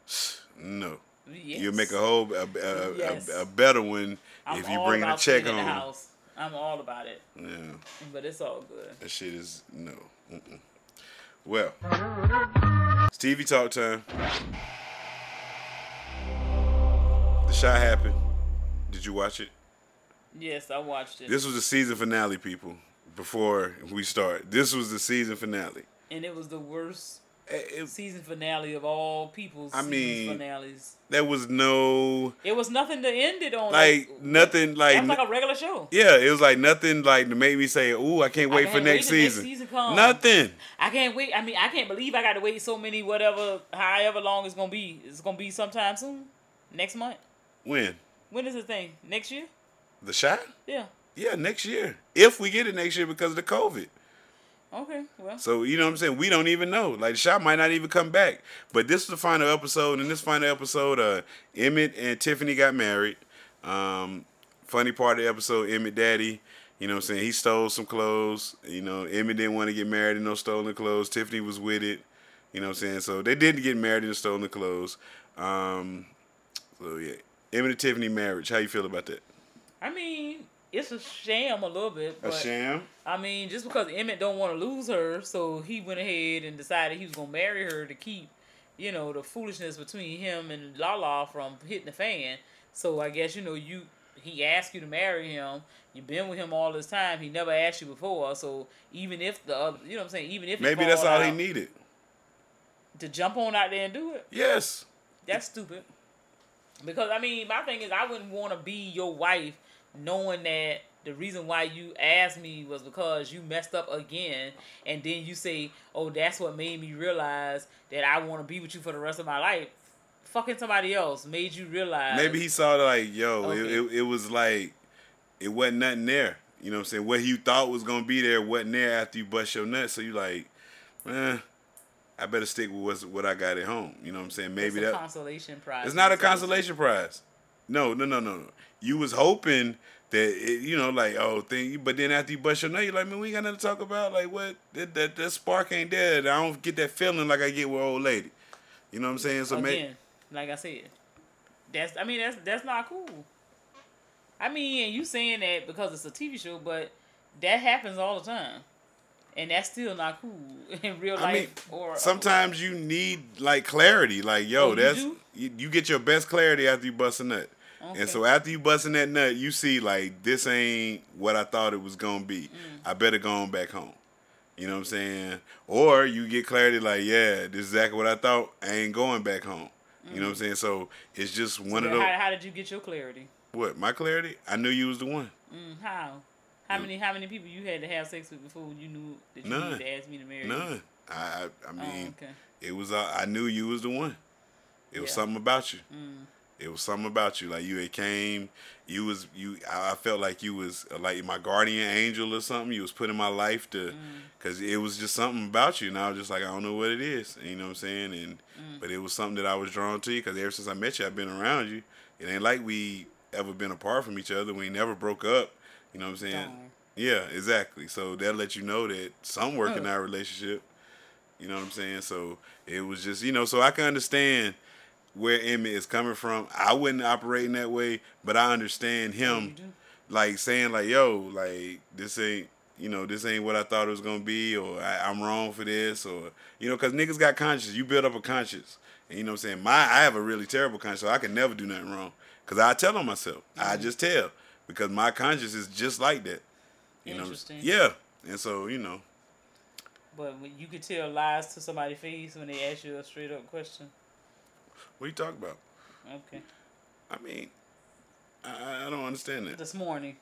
No. Yes. You'll make a Yes. a better one I'm if you all bring a about check staying in the home. house. I'm all about it, Yeah, but it's all good. that shit is no. Mm-mm. Well, Stevie talk time. The shot happened. Did you watch it? Yes, I watched it, This was the season finale, people. Before we start, this was the season finale. and it was the worst It- season finale of all people's I season mean, finales. There was no It was nothing to end it on. like nothing like That was like a regular show. yeah. It was like nothing like to make me say, "Ooh, I can't wait I for can't next wait till season." next season comes. Nothing. I can't wait. I mean, I can't believe I got to wait so many however long it's gonna be. It's gonna be sometime soon, next month. When When is the thing? Next year? the shot? Yeah. Yeah, next year. If we get it next year because of the COVID. Okay. Well. So, you know what I'm saying? We don't even know. Like, the shot might not even come back. But this is the final episode. In this final episode, Emmett and Tiffany got married. Funny part of the episode, Emmett daddy, you know what I'm saying? He stole some clothes. You know, Emmett didn't want to get married in no stolen clothes. Tiffany was with it. You know what I'm saying? So, they didn't get married in stolen clothes. So, yeah. Emmett and Tiffany marriage. How you feel about that? I mean, it's a sham a little bit. But, sham? I mean, just because Emmett don't want to lose her, so he went ahead and decided he was gonna marry her to keep, you know, the foolishness between him and Lala from hitting the fan. So I guess he asked you to marry him. You've been with him all this time. He never asked you before. So even if the other, you know what I'm saying, even if it Maybe that's fall all he out, needed. to jump on out there and do it, Yes. that's stupid. Because, I mean, my thing is, I wouldn't want to be your wife knowing that the reason why you asked me was because you messed up again. And then you say, oh, that's what made me realize that I want to be with you for the rest of my life. Fucking somebody else made you realize. Maybe he saw like, yo, Okay. it was like, it wasn't nothing there. You know what I'm saying? What you thought was going to be there wasn't there after you bust your nuts. So you like, I better stick with what I got at home. You know what I'm saying? Maybe it's a that consolation prize. it's not a consolation prize. No. You was hoping that but then after you bust your nut, you're like, man, we ain't got nothing to talk about. Like what? That spark ain't there. I don't get that feeling like I get with old lady. You know what I'm saying? So Again, like I said, that's not cool. I mean, and you saying that because it's a TV show, but that happens all the time. And that's still not cool in real life. Sometimes you need like clarity. Like, yo, you get your best clarity after you bust a nut. Okay. And so after you busting that nut, you see like this ain't what I thought it was gonna be. I better go on back home. You know what I'm saying? Or you get clarity like, yeah, this is exactly what I thought. I ain't going back home. You know what I'm saying? So it's just one of those. How did you get your clarity? What, my clarity? I knew you was the one. How? How many people you had to have sex with before you knew that you needed to ask me to marry you? None. I mean, it was. I knew you was the one. It was something about you. It was something about you. Like you had came. I felt like you was like my guardian angel or something. You was put in my life because it was just something about you. And I was just like, I don't know what it is. And you know what I'm saying? But it was something that I was drawn to you because ever since I met you, I've been around you. It ain't like we ever been apart from each other. We never broke up. You know what I'm saying? Darn. Yeah, exactly. So that let you know that some work in our relationship. You know what I'm saying? So it was just, so I can understand where Emmett is coming from. I wouldn't operate in that way, but I understand him like saying like, yo, like this ain't what I thought it was going to be, or I'm wrong for this, or, because niggas got conscience. You build up a conscience. And you know what I'm saying? I have a really terrible conscience, so I can never do nothing wrong. Because I tell on myself. I just tell. Because my conscience is just like that. Interesting. Yeah. And so, But when you could tell lies to somebody's face when they ask you a straight up question. What are you talking about? Okay. I mean, I don't understand that. This morning.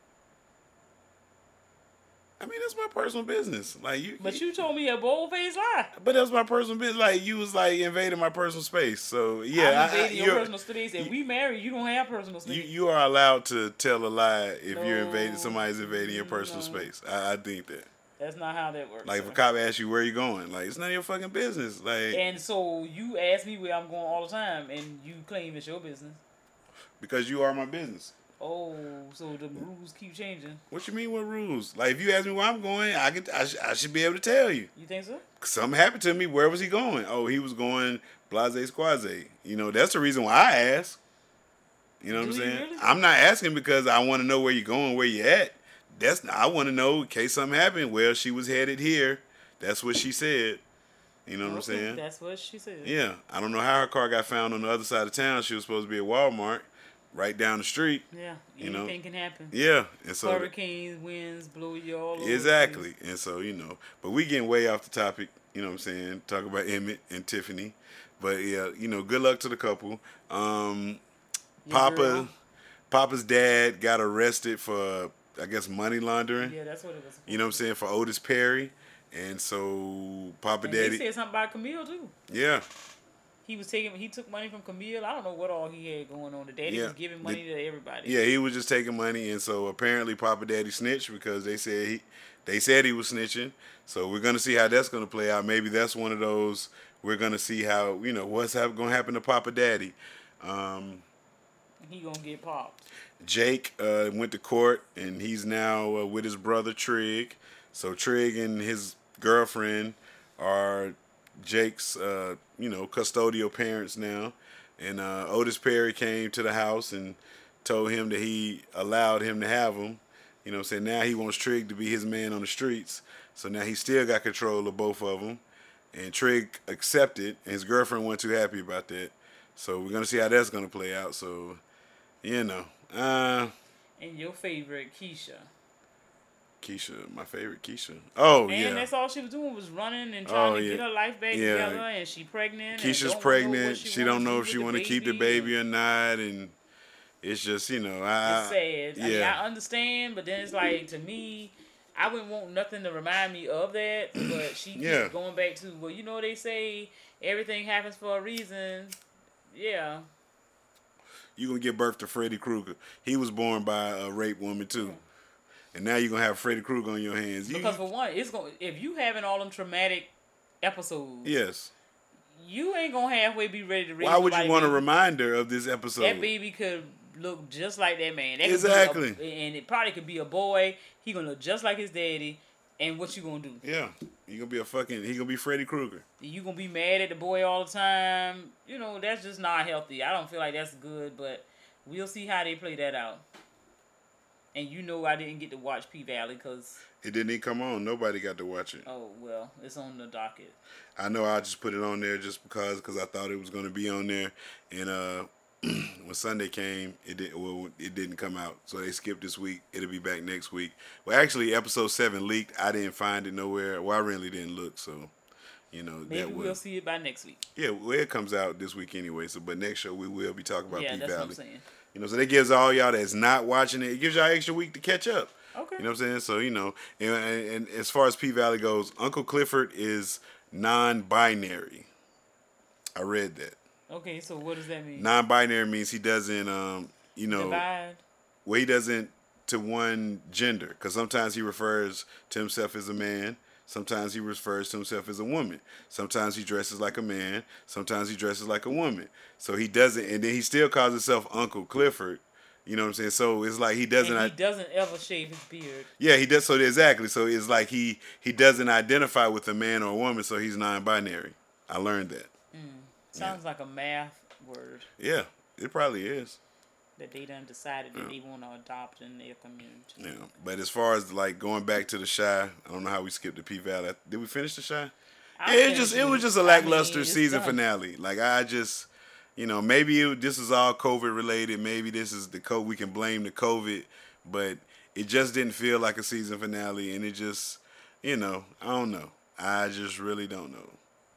I mean, that's my personal business. Like you. But you told me a bold-faced lie. But that's my personal business. Like you was like invading my personal space. So yeah, I'm invading your personal space. If we married, you don't have personal space. You are allowed to tell a lie if you're invading somebody's invading your personal space. I think that. That's not how that works. Like if a cop asks you where you going, like it's none of your fucking business. Like. And so you ask me where I'm going all the time, and you claim it's your business. Because you are my business. Oh, so the rules keep changing. What you mean what rules? Like if you ask me where I'm going, I should be able to tell you. You think so? Something happened to me. Where was he going? Oh, he was going blase squaze. That's the reason why I asked. You know what I'm saying? Really? I'm not asking because I want to know where you're going, where you're at. I want to know in case something happened. Well, she was headed here. That's what she said. You know what I'm saying? That's what she said. Yeah. I don't know how her car got found on the other side of town. She was supposed to be at Walmart. Right down the street. Yeah, anything can happen. Yeah, and so hurricanes, winds blow you all over. Exactly, and so but we getting way off the topic. You know what I'm saying? Talk about Emmett and Tiffany, but yeah, good luck to the couple. Papa's dad got arrested for I guess money laundering. Yeah, that's what it was. You know what I'm saying, for Otis Perry, and so Daddy. They said something about Camille too. Yeah. He took money from Camille. I don't know what all he had going on. The daddy was giving money to everybody. Yeah, he was just taking money, and so apparently Papa Daddy snitched because they said he was snitching. So we're gonna see how that's gonna play out. Maybe that's one of those. We're gonna see how what's gonna happen to Papa Daddy. He gonna get popped. Jake went to court, and he's now with his brother Trig. So Trig and his girlfriend are Jake's, custodial parents now. And Otis Perry came to the house and told him that he allowed him to have him. You know what I'm saying? Now he wants Trig to be his man on the streets. So now he still got control of both of them. And Trig accepted, and his girlfriend wasn't too happy about that. So we're going to see how that's going to play out. So, And your favorite, Keisha. Keisha, my favorite Keisha. Oh, yeah. And that's all she was doing was running and trying to get her life back together. And she pregnant. Keisha's pregnant. She don't know if she want to keep the baby or not. And it's just, it's sad. I mean, I understand, but then it's like, to me, I wouldn't want nothing to remind me of that. But she keeps going back to, well, they say everything happens for a reason. Yeah. You're going to give birth to Freddy Krueger. He was born by a rape woman, too. And now you're going to have Freddy Krueger on your hands. Because for one, if you having all them traumatic episodes, yes, you ain't going to halfway be ready to raise. Why would you want a reminder of this episode? That baby could look just like that man. That exactly. And it probably could be a boy. He going to look just like his daddy. And what you going to do? Yeah. He going to be Freddy Krueger. You going to be mad at the boy all the time. That's just not healthy. I don't feel like that's good, but we'll see how they play that out. And I didn't get to watch P-Valley because... It didn't even come on. Nobody got to watch it. Oh, well, it's on the docket. I know I just put it on there just because I thought it was going to be on there. And when Sunday came, it didn't come out. So they skipped this week. It'll be back next week. Well, actually, episode 7 leaked. I didn't find it nowhere. Well, I really didn't look, so... Maybe we'll see it by next week. Yeah, well, it comes out this week anyway. So, but next show we will be talking about P-Valley. That's what I'm saying. So that gives all y'all that's not watching it, it gives y'all an extra week to catch up. Okay. You know what I'm saying? So, and as far as P-Valley goes, Uncle Clifford is non-binary. I read that. Okay, so what does that mean? Non-binary means he doesn't, divide? Well, he doesn't to one gender. Because sometimes he refers to himself as a man. Sometimes he refers to himself as a woman. Sometimes he dresses like a man. Sometimes he dresses like a woman. So he doesn't, and then he still calls himself Uncle Clifford. You know what I'm saying? So it's like he doesn't. And he doesn't ever shave his beard. Yeah, he does. So exactly. So it's like he doesn't identify with a man or a woman. So he's non-binary. I learned that. Sounds like a math word. Yeah, it probably is. That they done decided that they want to adopt in their community. Yeah, but as far as like going back to the Chi, I don't know how we skipped the P-Valley. Did we finish the Chi? It was just a lackluster season finale. Like I just, maybe this is all COVID related. Maybe this is the COVID. We can blame the COVID, but it just didn't feel like a season finale, and it just, I don't know. I just really don't know.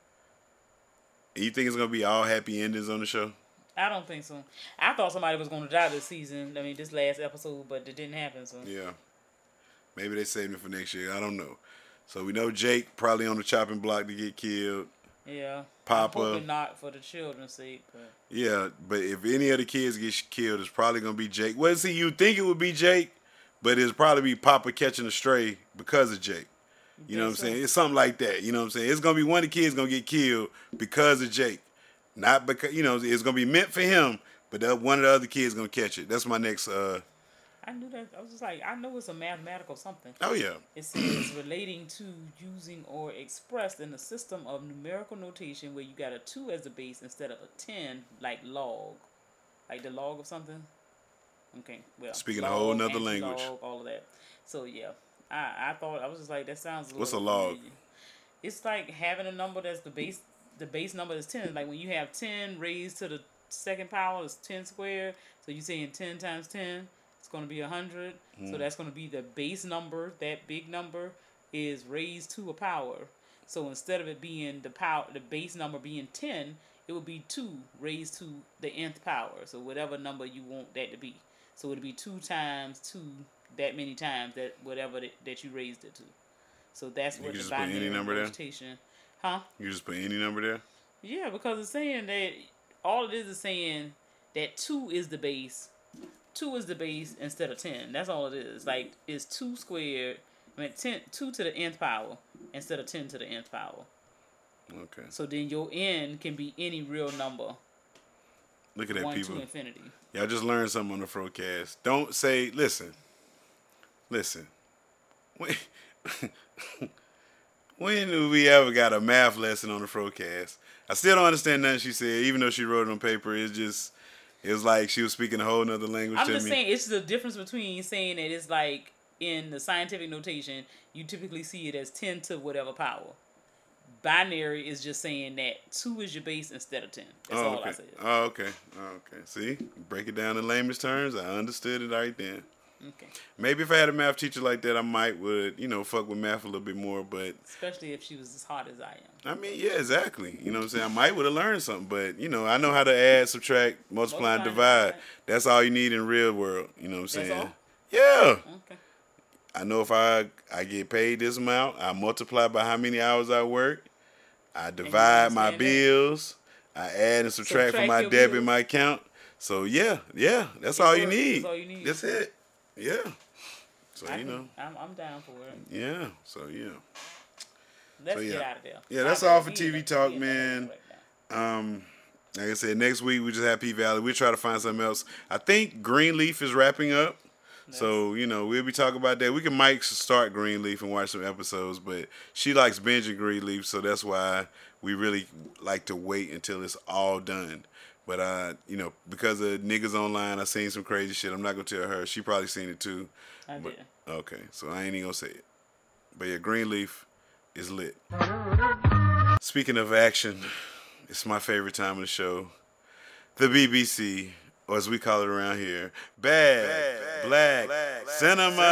You think it's gonna be all happy endings on the show? I don't think so. I thought somebody was going to die this season. I mean, this last episode, but it didn't happen. So yeah, maybe they saved it for next year. I don't know. So we know Jake probably on the chopping block to get killed. Yeah, Papa. I'm hoping not for the children's sake. But yeah, but if any of the kids get killed, it's probably gonna be Jake. Well, see, you think it would be Jake, but it's probably be Papa catching a stray because of Jake. You know what I'm saying? It's something like that. You know what I'm saying? It's gonna be one of the kids gonna get killed because of Jake. Not because, it's going to be meant for him, but one of the other kids going to catch it. That's my next... I knew that. I was just like, I know it's a mathematical something. Oh, yeah. It says relating to, using, or expressed in a system of numerical notation where you got a 2 as the base instead of a 10, like log. Like the log of something. Okay, well. Speaking a whole nother language. Log, all of that. So, yeah. I thought, I was just like, that sounds What's a log? Familiar. It's like having a number that's the base... The base number is 10. Like when you have 10 raised to the second power, it's 10 squared. So you're saying 10 times 10, it's going to be 100. So that's going to be the base number. That big number is raised to a power. So instead of it being the base number being 10, it would be 2 raised to the nth power. So whatever number you want that to be. So it would be 2 times 2 that many times that whatever that you raised it to. So that's what the binary notation. Huh? You just put any number there? Yeah, because it's saying that all it is saying that 2 is the base. 2 is the base instead of 10. That's all it is. Like, it's 2 squared. 2 to the nth power instead of 10 to the nth power. Okay. So then your n can be any real number. Look at that, 1 people. to infinity. Y'all just learned something on the Frocast. Don't say, listen. When do we ever got a math lesson on the Frocast? I still don't understand nothing she said, even though she wrote it on paper. It was like she was speaking a whole nother language to me. I'm just saying, it's the difference between saying that it's like, in the scientific notation, you typically see it as 10 to whatever power. Binary is just saying that 2 is your base instead of 10. That's I said. Oh, okay. See? Break it down in layman's terms. I understood it right then. Okay. Maybe if I had a math teacher like that, I would fuck with math a little bit more. But especially if she was as hot as I am. I mean, yeah, exactly. You know what I'm saying? I might would have learned something, but I know how to add, subtract, multiply, and divide. That's all you need in the real world. You know what I'm saying? That's all? Yeah. Okay. I know if I get paid this amount, I multiply by how many hours I work. I divide my bills. I add and subtract from my debit bills. my account. So yeah, that's all you need. That's all you need. That's it. Yeah. So I'm down for it. Yeah. So yeah. Let's get out of there. Yeah, that's all for TV talk, man. Like I said, next week we just have P Valley. We'll try to find something else. I think Greenleaf is wrapping up. So, we'll be talking about that. We can start Greenleaf and watch some episodes, but she likes binging Greenleaf, so that's why we really like to wait until it's all done. But, because of niggas online, I seen some crazy shit. I'm not going to tell her. She probably seen it too. I did. Okay, so I ain't even going to say it. But, yeah, Greenleaf is lit. Speaking of action, it's my favorite time of the show. The BBC, or as we call it around here, Bad Black Cinema.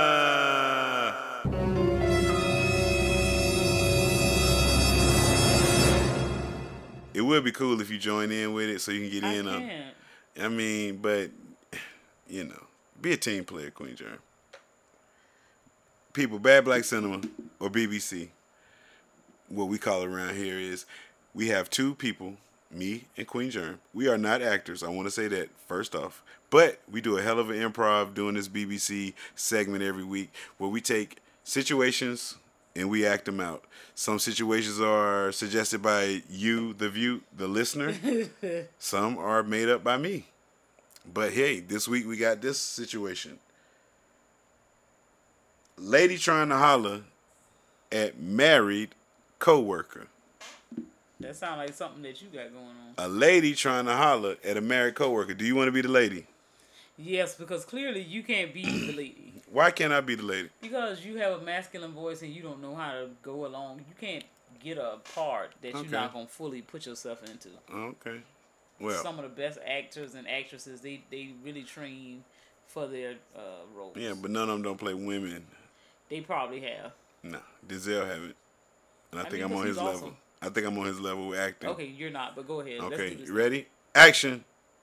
It would be cool if you join in with it so you can get in on. I mean, but be a team player, Queen Germ. People, Bad Black Cinema or BBC, what we call it around here is we have two people, me and Queen Germ. We are not actors. I want to say that first off. But we do a hell of an improv doing this BBC segment every week where we take situations and we act them out. Some situations are suggested by you, the listener. Some are made up by me. But hey, this week we got this situation. Lady trying to holler at married coworker. That sounds like something that you got going on. A lady trying to holler at a married coworker. Do you want to be the lady? Yes, because clearly you can't be the lady. Why can't I be the lady? Because you have a masculine voice and you don't know how to go along. You can't get a part that you're not going to fully put yourself into. Okay. Well, some of the best actors and actresses, they really train for their roles. Yeah, but none of them don't play women. They probably have. No, Denzel haven't. And I think I'm on his level. I think I'm on his level with acting. Okay, you're not, but go ahead. Okay, let's do this you ready? Action.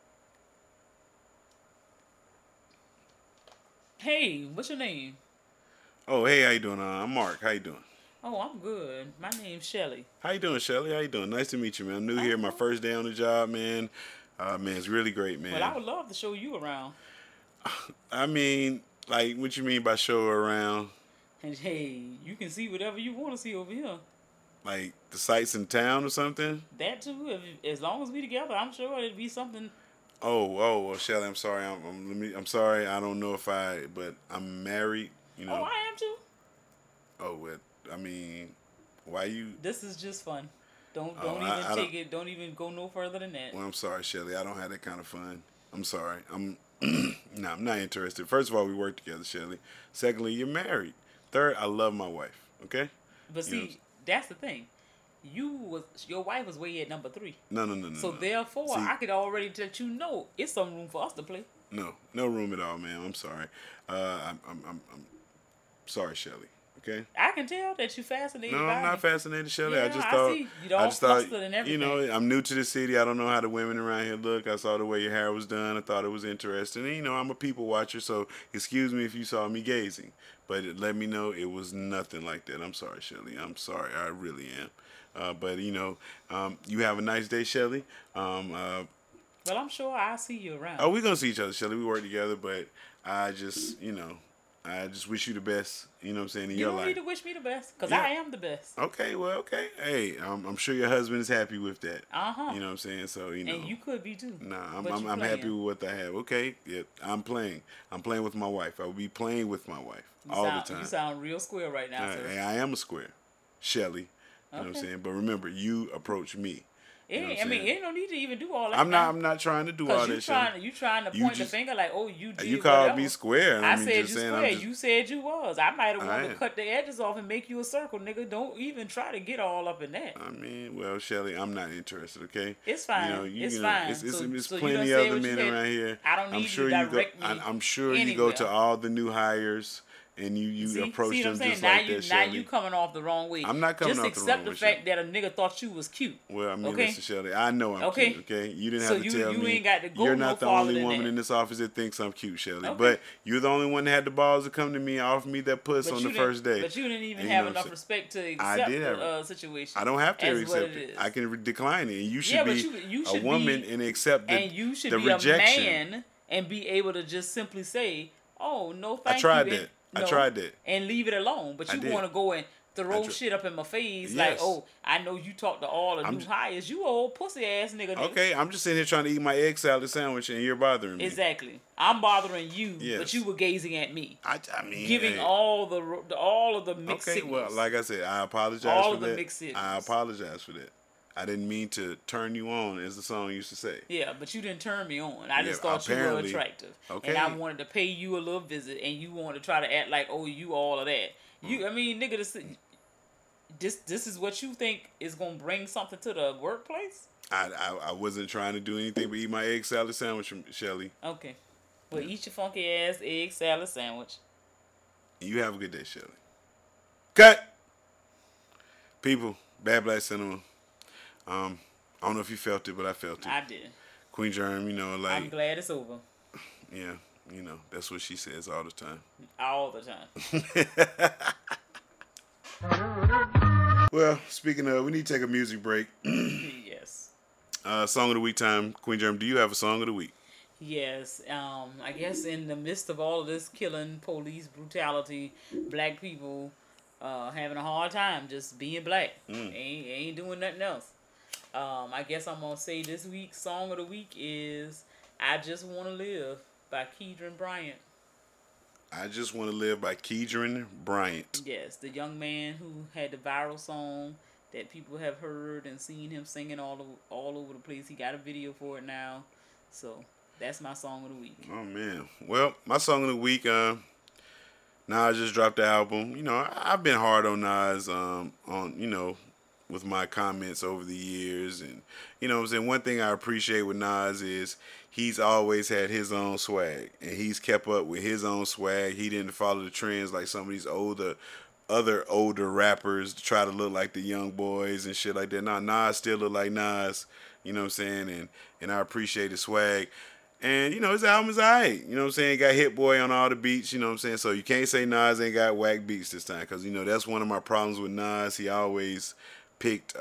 Hey, what's your name? Oh, hey, how you doing? I'm Mark. How you doing? Oh, I'm good. My name's Shelly. How you doing, Shelly? How you doing? Nice to meet you, man. I'm new here. My first day on the job, man. Man, it's really great, man. Well, I would love to show you around. I mean, like, what you mean by show around? And hey, you can see whatever you want to see over here. Like the sights in town or something? That too. As long as we together, I'm sure it'd be something. Well, Shelly, I'm sorry. I'm sorry. I don't know but I'm married. You know. Oh, I am too. Oh, well, I mean, why you? This is just fun. Don't even take it. Don't even go no further than that. Well, I'm sorry, Shelly. I don't have that kind of fun. I'm sorry. I'm not interested. First of all, we work together, Shelly. Secondly, you're married. Third, I love my wife. Okay. But see, that's the thing. Your wife was way at number 3. No. So therefore, see, I could already let you know it's some room for us to play. No room at all, man. I'm sorry. I'm sorry, Shelly. Okay. I can tell that you're fascinated. No, I'm not fascinated, Shelly. Yeah, I just thought. See. You all flustered and everything. You know, I'm new to the city. I don't know how the women around here look. I saw the way your hair was done. I thought it was interesting. And, I'm a people watcher, so excuse me if you saw me gazing. But let me know it was nothing like that. I'm sorry, Shelly. I'm sorry. I really am. But you have a nice day, Shelly. Well, I'm sure I'll see you around. Oh, we're gonna see each other, Shelly. We work together, but I just wish you the best. You know what I'm saying in your life. You don't need to wish me the best, because I am the best. Okay, well, okay. Hey, I'm sure your husband is happy with that. Uh-huh. You know what I'm saying? So And you could be too. Nah, I'm happy with what I have. Okay, yeah, I'm playing. I'm playing with my wife. I will be playing with my wife the time. You sound real square right now, sir. Hey, I am a square, Shelly. You know what I'm saying? But remember, you approach me. You know what I I'm mean, saying? ain't no need to even do all that. I'm not trying to do all that shit. You trying to You point the just- finger like, oh, you did You called whatever. me square. And I I'm said just you saying, square. I'm just, You said you was. I might have I wanted to am. cut the edges off and make you a circle, nigga. Don't even try to get all up in that. I mean, well, Shelly, I'm not interested. Okay, It's fine. It's fine. It's So you plenty done said other what you men said. around here. I don't need I'm you sure to you go. direct me I'm sure you go to anywhere. all the new hires and you approach see what them I'm saying? just Now like you that, now Shelly. you coming off the wrong way. I'm not coming just off the accept wrong the way, fact that a nigga thought you was cute. Well, I mean, Okay? listen, Shelly, I know I'm Okay. cute, okay? You didn't So have to tell you me. ain't got to go You're no not the farther only than woman that. in this office that thinks I'm cute, Shelly. Okay. But you're the only one that had the balls to come to me and offer me that puss But on you the didn't- first day. But you didn't even And you have know what I'm enough saying? respect to I accept did have the situation. I don't have to as accept what it. is. I can decline it. And you should Yeah, but be you a should woman be- and accept the, And you should the be rejection. a man and be able to just simply say, "Oh, no, I thank tried you." that. I tried that. And leave it alone. But I you did. want to go and throw I shit up in my face Yes. like, "Oh, I know you talk to all the I'm new j- hires. You old pussy ass nigga." Okay, I'm just sitting here trying to eat my egg salad sandwich and you're bothering me. Exactly. I'm bothering you, Yes. but you were gazing at me, I mean, giving hey. all of the mixed Okay, signals. well, like I said, I apologize All for of the that. mixed signals. I apologize for that. I didn't mean to turn you on, as the song used to say. Yeah, but you didn't turn me on. I just Yeah, thought you were apparently. attractive. Okay. And I wanted to pay you a little visit, and you wanted to try to act like, oh, you all of that. I mean, nigga, this is what you think is going to bring something to the workplace? I wasn't trying to do anything but eat my egg salad sandwich, Shelly. Okay. Well, eat your funky ass egg salad sandwich. You have a good day, Shelly. Cut! People, Bad Black Cinema. I don't know if you felt it, but I felt it. I did. Queen Germ, I'm glad it's over. yeah, that's what she says all the time. All the time. Well, speaking of, we need to take a music break. Yes. Song of the week time. Queen Germ, do you have a song of the week? Yes, I guess in the midst of all of this killing, police brutality, black people having a hard time just being black. Ain't doing nothing else. I guess I'm going to say this week's song of the week is I Just Want to Live by Keedron Bryant. I Just Want to Live by Keedron Bryant. Yes, the young man who had the viral song that people have heard and seen him singing all over the place. He got a video for it now. So that's my song of the week. Oh, man. Well, my song of the week, Nas just dropped the album. I've been hard on Nas with my comments over the years. And, what I'm saying? One thing I appreciate with Nas is he's always had his own swag. And he's kept up with his own swag. He didn't follow the trends like some of these other older rappers to try to look like the young boys and shit like that. No, Nas still look like Nas. You know what I'm saying? And I appreciate his swag. And, his album is alright. You know what I'm saying? Got Hit Boy on all the beats, you know what I'm saying? So you can't say Nas ain't got whack beats this time. Because, that's one of my problems with Nas. He always picked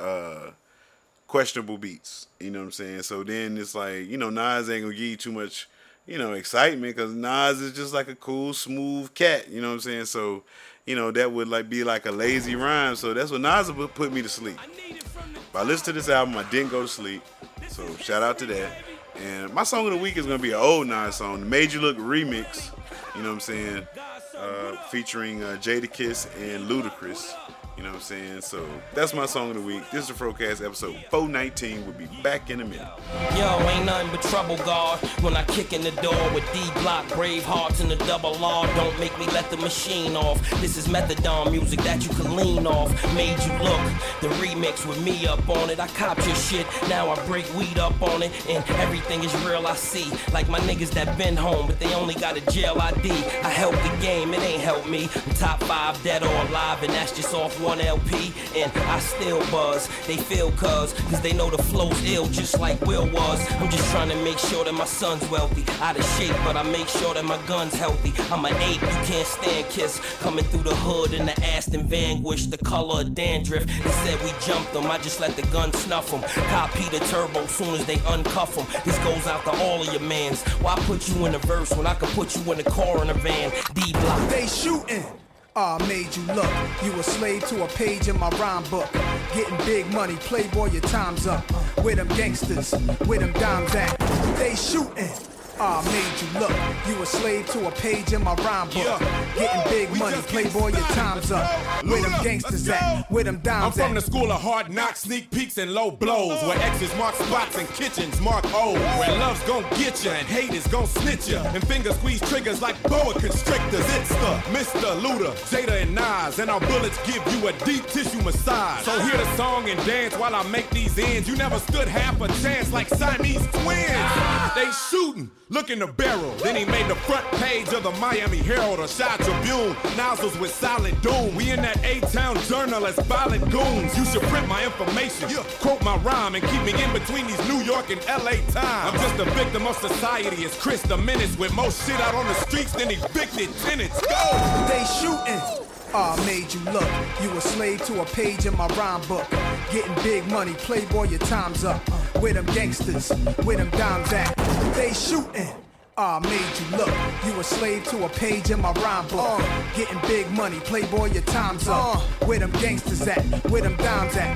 questionable beats. You know what I'm saying? So then it's like, Nas ain't going to give you too much, excitement. Because Nas is just like a cool, smooth cat. You know what I'm saying? So, that would be like a lazy rhyme. So that's what Nas would put me to sleep. But I listened to this album. I didn't go to sleep. So shout out to that. And my song of the week is going to be an old Nas song, the Made You Look remix, you know what I'm saying, featuring Jadakiss and Ludacris, you know what I'm saying. So that's my song of the week. This is the Frocast episode 419. We'll be back in a minute. Yo, ain't nothing but trouble, God. When I kick in the door with D-Block, brave hearts and the double R. Don't make me let the machine off. This is methadone music that you can lean off. Made You Look, the remix with me up on it. I copped your shit, now I break weed up on it. And everything is real I see. Like my niggas that been home, but they only got a jail ID. I helped the game, it ain't helped me. I'm top 5 dead or alive, and that's just off one LP. And I still buzz, they feel cuz they know the flow's ill just like Will was. I'm just trying to make sure that my son's wealthy. Out of shape, but I make sure that my gun's healthy. I'm an ape, you can't stand Kiss. Coming through the hood in the Aston Vanquish, the color of dandruff. They said we jumped them, I just let the gun snuff them. Copy the turbo soon as they uncuff them. This goes out to all of your mans. Why put you in a verse when I could put you in a car in a van? D-Block. They shooting. Made you look. You a slave to a page in my rhyme book. Getting big money, playboy, your time's up. Where them gangsters, where them dimes at? They shooting. Made you look. You a slave to a page in my rhyme book. Getting big money, playboy, your time's up. Where them gangsters at? Where them dimes I'm from at? the school of hard knocks, sneak peeks and low blows. Where X's mark spots and kitchens mark O's. Where love's gon' get ya and hate is gon' snitch ya. And finger squeeze triggers like boa constrictors. It's the Mr. Luda, Jada and Nas. And our bullets give you a deep tissue massage. So hear the song and dance while I make these ends. You never stood half a chance like Siamese twins. They shooting, look in the barrel. Then he made the front page of the Miami Herald or Chi Tribune. Nozzles with solid doom. We in that A-Town journal as violent goons. You should print my information, quote my rhyme, and keep me in between these New York and LA times. I'm just a victim of society as Chris the Menace with more shit out on the streets than evicted tenants. Go! They shooting. Made you look. You a slave to a page in my rhyme book. Getting big money, playboy, your time's up. Where them gangsters? Where them dimes at? They shooting. Made you look. You a slave to a page in my rhyme book. Getting big money, playboy, your time's up. Where them gangsters at? Where them dimes at?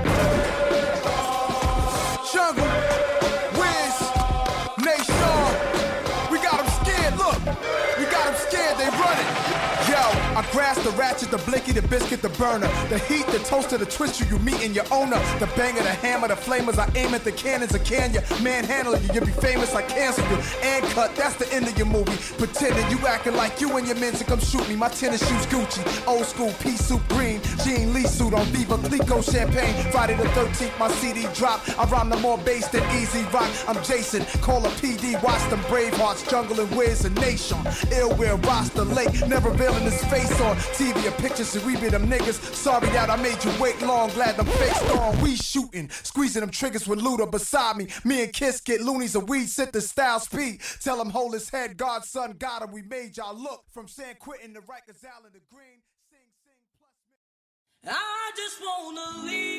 Jungle, Wiz, Nation. We got them scared, look. We got them scared, they running. Yo, I grasp the ratchet, the blicky, the biscuit, the burner. The heat, the toaster, the twister, you meet in your owner. The banger, the hammer, the flamers, I aim at the cannons, I can ya. Manhandle you, you'll be famous, I cancel you. And cut, that's the end of your movie. Pretending you acting like you and your men to come shoot me. My tennis shoes Gucci, old school pea soup green. Jean Lee suit on Viva Clico champagne. Friday the 13th, my CD drop. I rhyme the more bass than Easy Rock. I'm Jason, call a PD, watch them Bravehearts, Jungle and Wiz and Nation. Illware, Rasta Lake, never veiling his face on TV or pictures, so we be them niggas. Sorry that I made you wait long, glad them fakes gone. We shooting, squeezing them triggers with Luda beside me. Me and Kiss get loonies and weed, sit the style speed. Tell him hold his head, God's son got him. We made y'all look from San Quentin to Rikers Island to Green. Sing, plus. I just wanna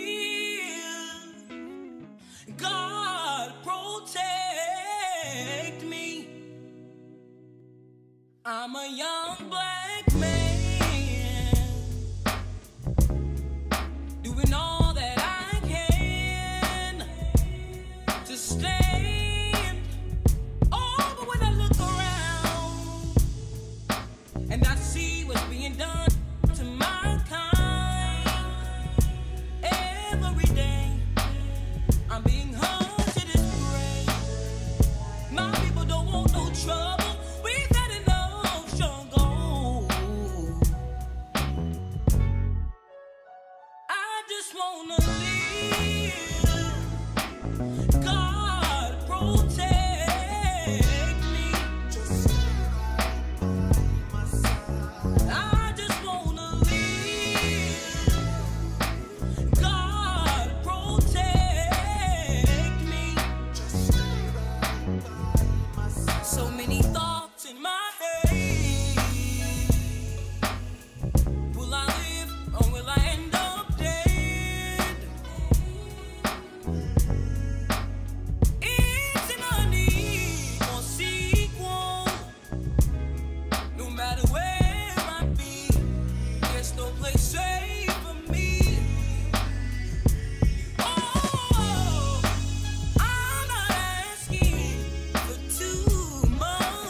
live. God protect me. I'm a young black man, doing all that I can to stand. Oh, but when I look around and I see what's being done to my kind, every day I'm being hurt to this grave. My people don't want no trouble. We've had enough struggle. I just wanna live. God protect me. I just wanna live. God protect me. So many thoughts in my head. Will I live or will I end up dead? It's an unease or sequel. No matter where I be, there's no place safe for me. Oh, I'm not asking for too much.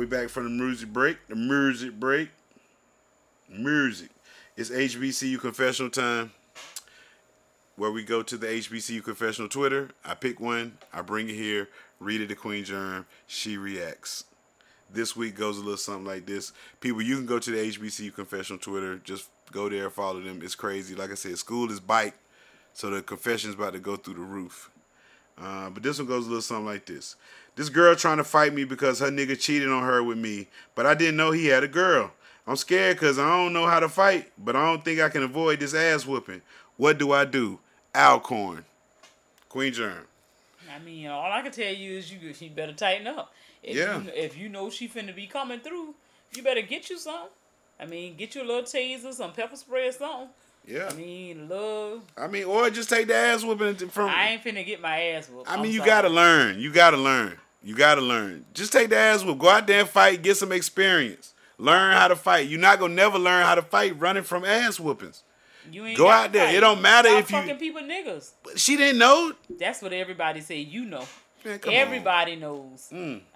we back from the music break. Music. It's HBCU confessional time, where we go to the HBCU confessional Twitter. I pick one, I bring it here, read it to Queen Germ, she reacts. This week goes a little something like this. People, you can go to the HBCU confessional Twitter. Just go there, follow them. It's crazy. Like I said, school is bike, so the confession's about to go through the roof. But this one goes a little something like this. This girl trying to fight me because her nigga cheated on her with me, but I didn't know he had a girl. I'm scared because I don't know how to fight, but I don't think I can avoid this ass whooping. What do I do? Alcorn. Queen Germ. I mean, all I can tell you is you better tighten up. If you know she finna be coming through, you better get you some. I mean, get you a little taser, some pepper spray or something. Yeah. I mean, love. I mean, or just take the ass whooping from. I ain't finna get my ass whooped. I mean, you gotta learn. You gotta learn. Just take the ass whoop. Go out there and fight. Get some experience. Learn how to fight. You're not gonna never learn how to fight running from ass whoopings. You ain't go out there. Fight. It don't matter Stop if you fucking people niggas. She didn't know. That's what everybody say. You know. Man, everybody knows.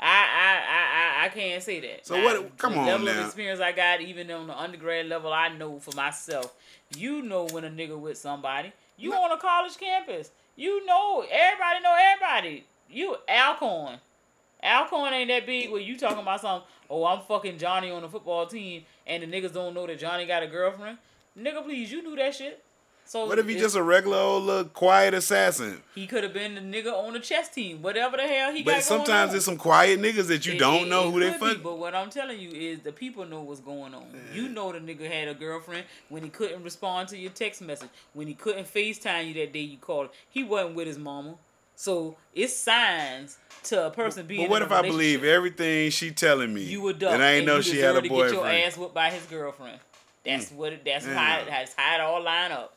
I can't say that. So what? Come on now. The level of experience I got, even on the undergrad level, I know for myself. You know when a nigga with somebody. You on a college campus. You know everybody know everybody. You Alcorn. Alcorn ain't that big where you talking about something. Oh, I'm fucking Johnny on the football team, and the niggas don't know that Johnny got a girlfriend. Nigga, please, you knew that shit. So what if he just a regular old little quiet assassin? He could have been the nigga on the chess team, whatever the hell he got going on. But sometimes there's some quiet niggas that you don't know who they fuck. But what I'm telling you is the people know what's going on. Man. You know the nigga had a girlfriend when he couldn't respond to your text message, when he couldn't FaceTime you that day you called. He wasn't with his mama. So it's signs to a person being. But what if I believe everything she telling me? You were dumb. And I ain't know she had a boyfriend. Get your ass whooped by his girlfriend. That's how it all line up.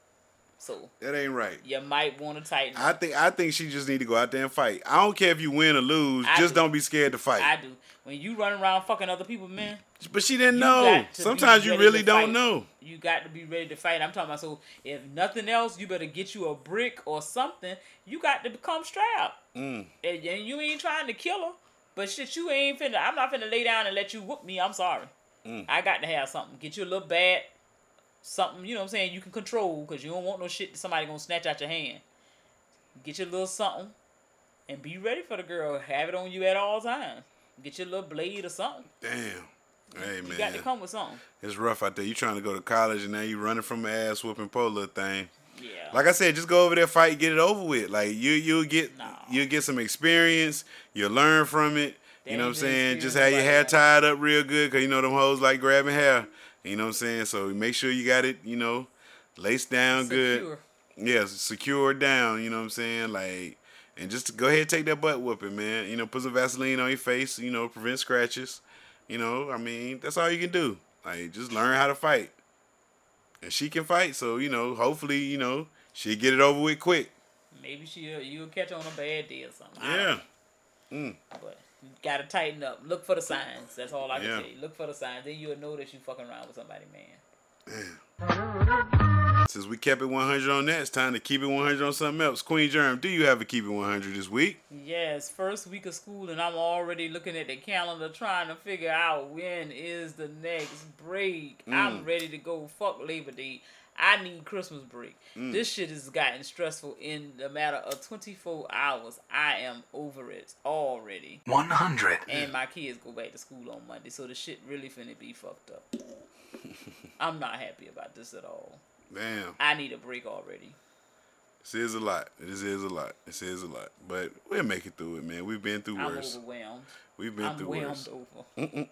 So that ain't right. You might want to tighten up. I think she just need to go out there and fight. I don't care if you win or lose. Don't be scared to fight. I do. When you run around fucking other people, man. But she didn't know. Sometimes you really don't know. You got to be ready to fight. I'm talking about, so if nothing else, you better get you a brick or something. You got to become strapped. And you ain't trying to kill her. But shit, you ain't finna. I'm not finna lay down and let you whoop me. I'm sorry. I got to have something. Get you a little bat. Something, you know what I'm saying, you can control, because you don't want no shit that somebody gonna snatch out your hand. Get your little something and be ready for the girl. Have it on you at all times. Get your little blade or something. Damn. Hey, man. You got to come with something. It's rough out there. You trying to go to college and now you running from an ass whooping polo thing. Yeah. Like I said, just go over there, fight, get it over with. Like you'll get some experience. You'll learn from it. You know what I'm saying? Just have your hair tied up real good, because you know them hoes like grabbing hair. You know what I'm saying? So make sure you got it, laced down good. Yeah, secure down, you know what I'm saying? Like, and just go ahead and take that butt whooping, man. Put some Vaseline on your face, prevent scratches. I mean, that's all you can do. Like, just learn how to fight. And she can fight, so, hopefully, she'll get it over with quick. Maybe you'll catch on a bad day or something. Yeah. But you gotta tighten up. Look for the signs. That's all I can tell you. Look for the signs. Then you'll know that you fucking around with somebody, man. Since we kept it 100 on that, it's time to keep it 100 on something else. Queen Germ, do you have a keep it 100 this week? Yes, first week of school, and I'm already looking at the calendar trying to figure out when is the next break. I'm ready to go. Fuck Labor Day. I need Christmas break. This shit has gotten stressful in the matter of 24 hours. I am over it already. 100. And my kids go back to school on Monday, so the shit really finna be fucked up. I'm not happy about this at all. Damn. I need a break already. This is a lot. This is a lot. But we'll make it through it, man. We've been through worse. I'm overwhelmed. We've been through worse. Over.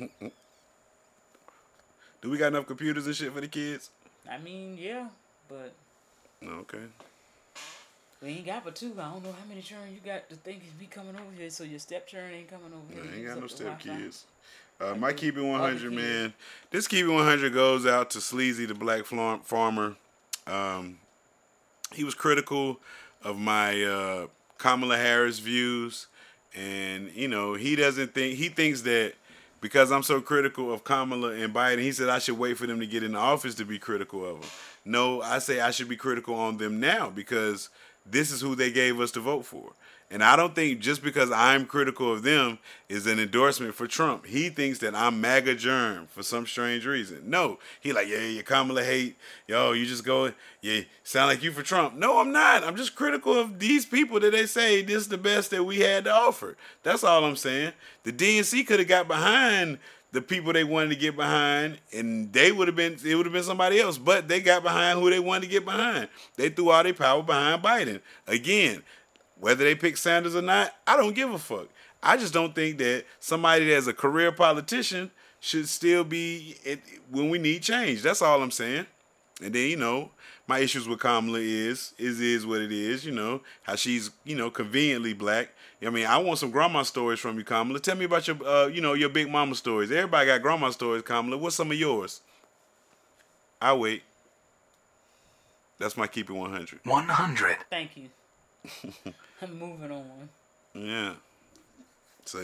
Do we got enough computers and shit for the kids? I mean, yeah, but... Okay. We ain't got but two. I don't know how many children you got to think is be coming over here, so your step children ain't coming over here. I ain't got no step kids. My Keep It 100, man. This Keep It 100 goes out to Sleazy, the black farmer. He was critical of my Kamala Harris views, and, he thinks that because I'm so critical of Kamala and Biden, he said I should wait for them to get in the office to be critical of them. No, I say I should be critical on them now, because this is who they gave us to vote for. And I don't think just because I'm critical of them is an endorsement for Trump. He thinks that I'm MAGA germ for some strange reason. No, he like, yeah, you Kamala hate. Yo, you just go, yeah, sound like you for Trump. No, I'm not. I'm just critical of these people that they say this is the best that we had to offer. That's all I'm saying. The DNC could have got behind the people they wanted to get behind, and it would have been somebody else, but they got behind who they wanted to get behind. They threw all their power behind Biden. Again, whether they pick Sanders or not, I don't give a fuck. I just don't think that somebody that's a career politician should still be when we need change. That's all I'm saying. And then, my issues with Kamala is what it is, how she's, conveniently black. I mean, I want some grandma stories from you, Kamala. Tell me about your, your big mama stories. Everybody got grandma stories, Kamala. What's some of yours? I'll wait. That's my keep it 100. 100. Thank you. I'm moving on. Yeah. So,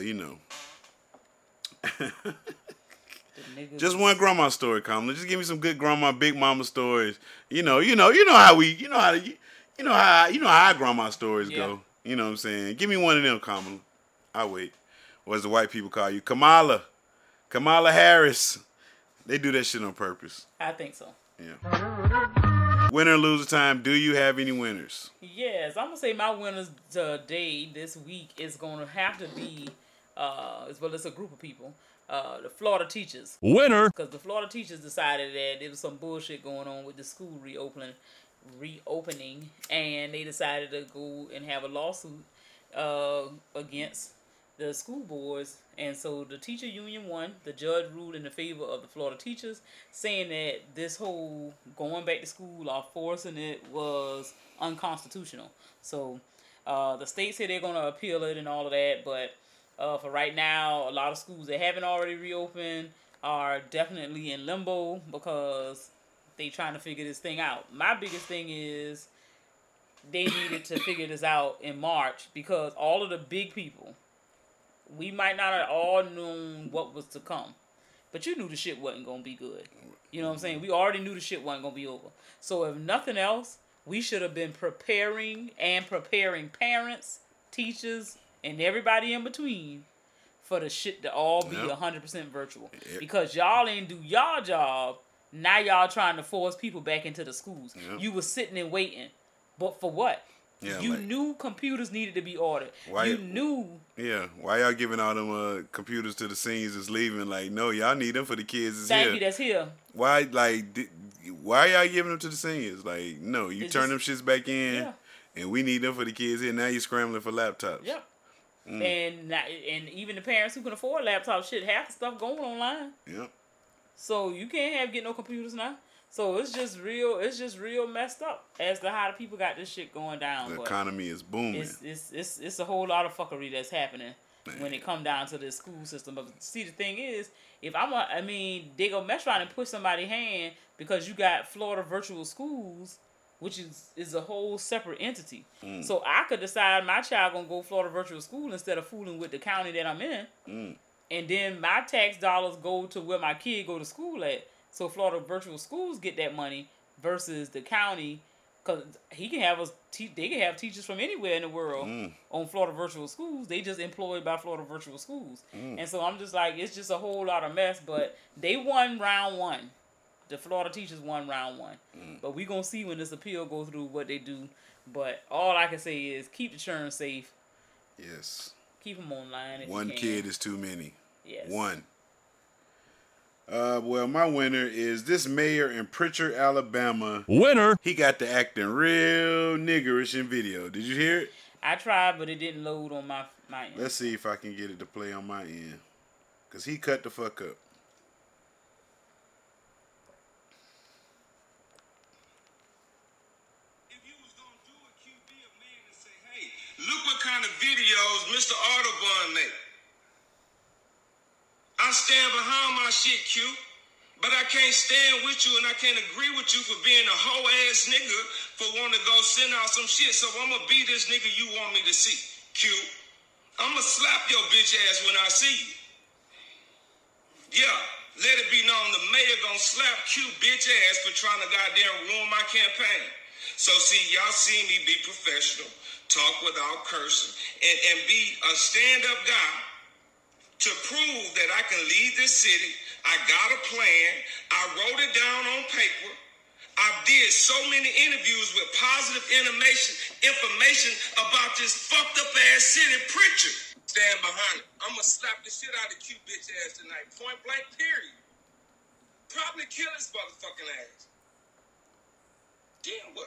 just one grandma story, Kamala. Just give me some good grandma, big mama stories. You know how grandma stories go. You know what I'm saying? Give me one of them, Kamala. I'll wait. Or as the white people call you, Kamala Harris. They do that shit on purpose. I think so. Yeah. Winner or loser time. Do you have any winners? Yes, I'm gonna say my winners today, this week, is gonna have to be, it's a group of people. The Florida teachers. Winner. Because the Florida teachers decided that there was some bullshit going on with the school reopening, and they decided to go and have a lawsuit against the school boards. And so the teacher union won. The judge ruled in the favor of the Florida teachers, saying that this whole going back to school or forcing it was unconstitutional. So the state said they're going to appeal it and all of that, but for right now, a lot of schools that haven't already reopened are definitely in limbo because they trying to figure this thing out. My biggest thing is they needed to figure this out in March because all of the big people, we might not have all known what was to come, but you knew the shit wasn't going to be good. You know what I'm saying? We already knew the shit wasn't going to be over. So if nothing else, we should have been preparing parents, teachers, and everybody in between for the shit to all be 100% virtual. Because y'all ain't do y'all job. Now y'all trying to force people back into the schools. You was sitting and waiting. But for what? Yeah, you knew computers needed to be ordered. You knew. Yeah. Why y'all giving all them computers to the seniors that's leaving? Like, no, y'all need them for the kids that's here. That's here. Why y'all giving them to the seniors? Like, no, you turn them shits back in, and we need them for the kids here. Now you're scrambling for laptops. Yep. And even the parents who can afford laptops, shit, half the stuff going online. Yep. So you can't get no computers now. So it's just real messed up as to how the people got this shit going down. The economy is booming. It's a whole lot of fuckery that's happening when it come down to the school system. But see, the thing is, they go mess around and push somebody's hand because you got Florida virtual schools, which is a whole separate entity. So I could decide my child gonna go Florida virtual school instead of fooling with the county that I'm in. And then my tax dollars go to where my kid go to school at. So Florida virtual schools get that money versus the county, because they can have teachers from anywhere in the world on Florida virtual schools. They just employed by Florida virtual schools. And so I'm just like, it's just a whole lot of mess. But they won round one. The Florida teachers won round one. But we gonna see when this appeal goes through what they do. But all I can say is keep the children safe. Yes. Keep them online. One kid is too many. Yes. One. Well, my winner is this mayor in Pritchard, Alabama. Winner. He got to acting real niggerish in video. Did you hear it? I tried, but it didn't load on my end. Let's see if I can get it to play on my end. Because he cut the fuck up. Look what kind of videos Mr. Audubon made. I stand behind my shit, Q, but I can't stand with you and I can't agree with you for being a hoe ass nigga for wanting to go send out some shit. So I'm gonna be this nigga you want me to see, Q. I'm gonna slap your bitch ass when I see you. Yeah, let it be known the mayor gonna slap Q bitch ass for trying to goddamn ruin my campaign. So see, y'all see me be professional. talk without cursing, and be a stand-up guy to prove that I can lead this city. I got a plan. I wrote it down on paper. I did so many interviews with positive information about this fucked up ass city preacher. Stand behind it. I'm gonna slap the shit out of Q bitch ass tonight. Point blank, period. Probably kill his motherfucking ass. Damn what?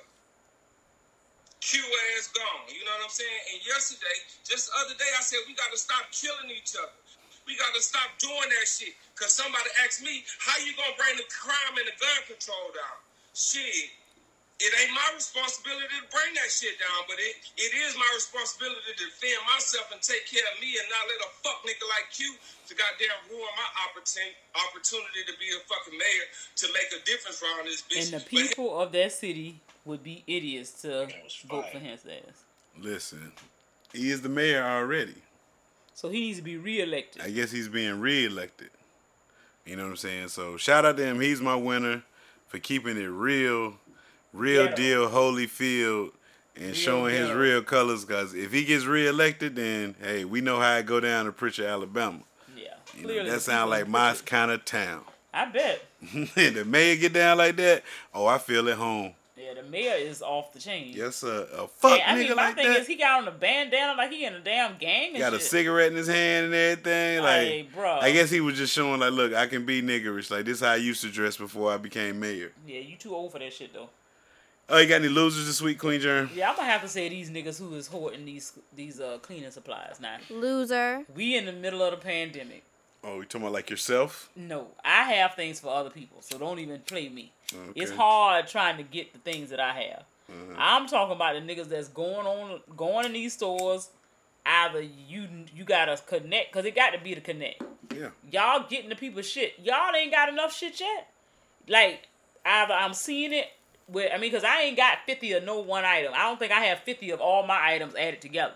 Q ass gone. You know what I'm saying? And yesterday, just the other day, I said we gotta stop killing each other. We gotta stop doing that shit. Cause somebody asked me, how you gonna bring the crime and the gun control down? Shit, it ain't my responsibility to bring that shit down, but it is my responsibility to defend myself and take care of me and not let a fuck nigga like you to goddamn ruin my opportunity to be a fucking mayor to make a difference around this bitch. And the people of that city would be idiots to vote for his ass. Listen, he is the mayor already. So he needs to be reelected. I guess he's being reelected. You know what I'm saying? So shout out to him. He's my winner for keeping it real deal, Holyfield, and showing his real colors. Because if he gets reelected, then, hey, we know how it go down to Pritchard, Alabama. Yeah. You know, that sounds like my kind of town. I bet. The mayor get down like that, oh, I feel at home. Yeah, the mayor is off the chain. Yes, a fuck nigga my like thing that. Is he got on a bandana like he in a damn gang and Got shit. a cigarette in his hand and everything. Like, hey, bro. I guess he was just showing like, look, I can be niggerish. Like, this is how I used to dress before I became mayor. Yeah, you too old for that shit though. Oh, you got any losers this week, Queen Germ? Yeah, I'm gonna have to say these niggas who is hoarding these cleaning supplies. Now, loser. We in the middle of the pandemic. Oh, you talking about like yourself? No, I have things for other people, so don't even play me. Okay. It's hard trying to get the things that I have. Uh-huh. I'm talking about the niggas that's going in these stores. Either you gotta connect, cause it got to be the connect. Yeah. Y'all getting the people shit. Y'all ain't got enough shit yet. Like either I'm seeing it with, cause I ain't got 50 of no one item. I don't think I have 50 of all my items added together.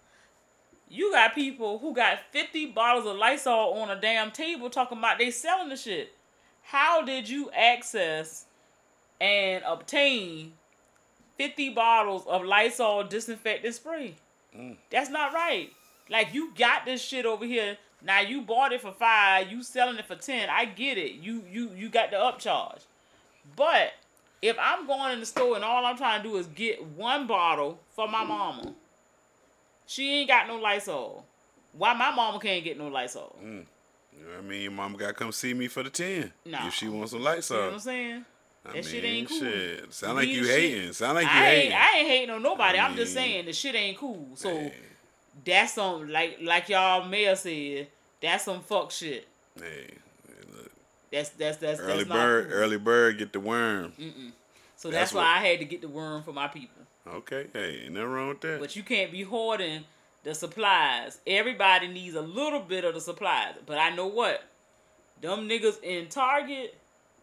You got people who got 50 bottles of Lysol on a damn table talking about they selling the shit. How did you access and obtain 50 bottles of Lysol disinfectant spray? That's not right. Like, you got this shit over here. Now you bought it for $5, you selling it for $10. I get it. You got the upcharge. But if I'm going in the store and all I'm trying to do is get one bottle for my mama, she ain't got no Lysol. Why my mama can't get no Lysol? I mean, your mama gotta come see me for the 10. Nah. If she wants some Lysol. You know what I'm saying? That shit ain't cool. Shit. Sound like you hating. Sound like you hating. I ain't hating on nobody. I'm just saying the shit ain't cool. So that's some like y'all mayor said. That's some fuck shit. Hey, look. That's early not bird. cool. Early bird get the worm. So that's why I had to get the worm for my people. Okay, hey, ain't nothing wrong with that. But you can't be hoarding the supplies. Everybody needs a little bit of the supplies. But I know what? Them niggas in Target,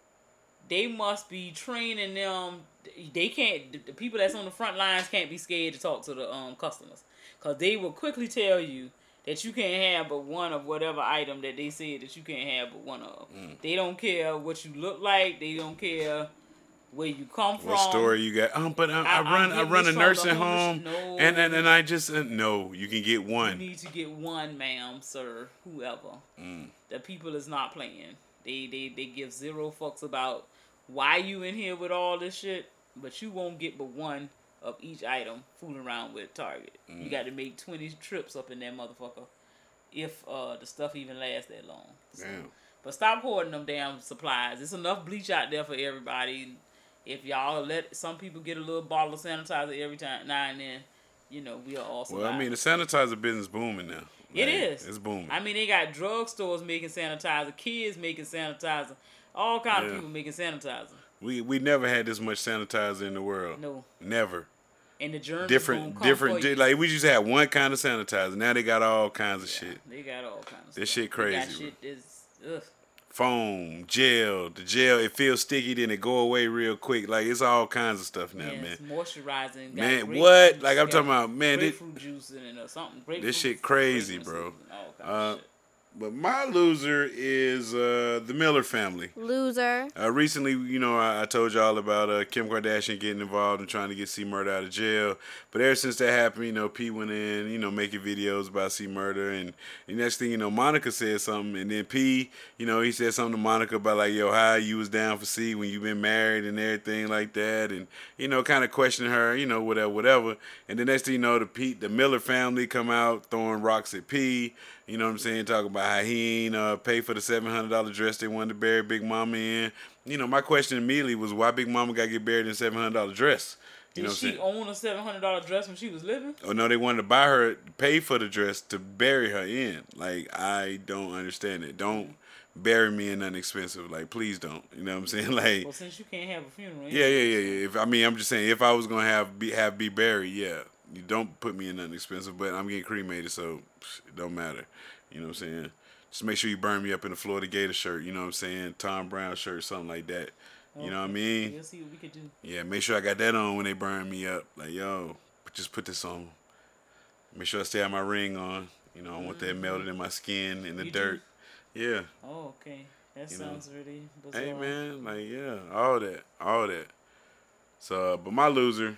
they must be training them. They can't. The people that's on the front lines can't be scared to talk to the customers, because they will quickly tell you that you can't have but one of whatever item that they said that you can't have but one of. They don't care what you look like. They don't care where you come from. What story you got? But I run a nursing home, and I just no. You can get one. You need to get one, ma'am, sir, whoever. The people is not playing. They give zero fucks about why you in here with all this shit, but you won't get but one of each item fooling around with Target. You got to make 20 trips up in that motherfucker if the stuff even lasts that long. So, but stop hoarding them damn supplies. There's enough bleach out there for everybody. If y'all let some people get a little bottle of sanitizer every time now and then, you know, we'll all survive. Well, I mean, the sanitizer business booming now. It is. It's booming. I mean, they got drugstores making sanitizer, kids making sanitizer, all kind of people making sanitizer. We never had this much sanitizer in the world. No. Never. And the germs different. Like, we just had one kind of sanitizer. Now they got all kinds of shit. They got all kinds of this stuff. Shit crazy. They got shit is, ugh. Foam, gel. The gel, it feels sticky, then it go away real quick. Like, it's all kinds of stuff now, man. It's moisturizing. Man, what? Like, I'm talking about, man. Grapefruit juice and something. This shit crazy, bro. But my loser is the Miller family. Loser. Recently, I told y'all about Kim Kardashian getting involved and trying to get C Murder out of jail. But ever since that happened, P went in, making videos about C Murder. And the next thing Monica said something. And then P, he said something to Monica about like, yo, how you was down for C when you been married and everything like that. And, kind of questioning her, whatever. And the next thing the Miller family come out throwing rocks at P. You know what I'm saying? Talking about how he ain't pay for the $700 dress they wanted to bury Big Mama in. My question immediately was why Big Mama got to get buried in a $700 dress? Did she own a $700 dress when she was living? Oh, no, they wanted to buy her, pay for the dress to bury her in. Like, I don't understand it. Don't bury me in nothing expensive. Like, please don't. You know what I'm saying? Like, well, since you can't have a funeral. Yeah. I'm just saying, if I was going to have be buried, yeah. You don't put me in nothing expensive, but I'm getting cremated, so it don't matter. You know what I'm saying? Just make sure you burn me up in a Florida Gator shirt, you know what I'm saying? Tom Brown shirt, something like that. Okay. You know what I mean? We'll see what we can do. Yeah, make sure I got that on when they burn me up. Like, yo, just put this on. Make sure I still have my ring on. I want that melted in my skin in the dirt. Do? Yeah. Oh, okay. That sounds really bizarre. Hey, man, like, yeah, all that. So, but my loser...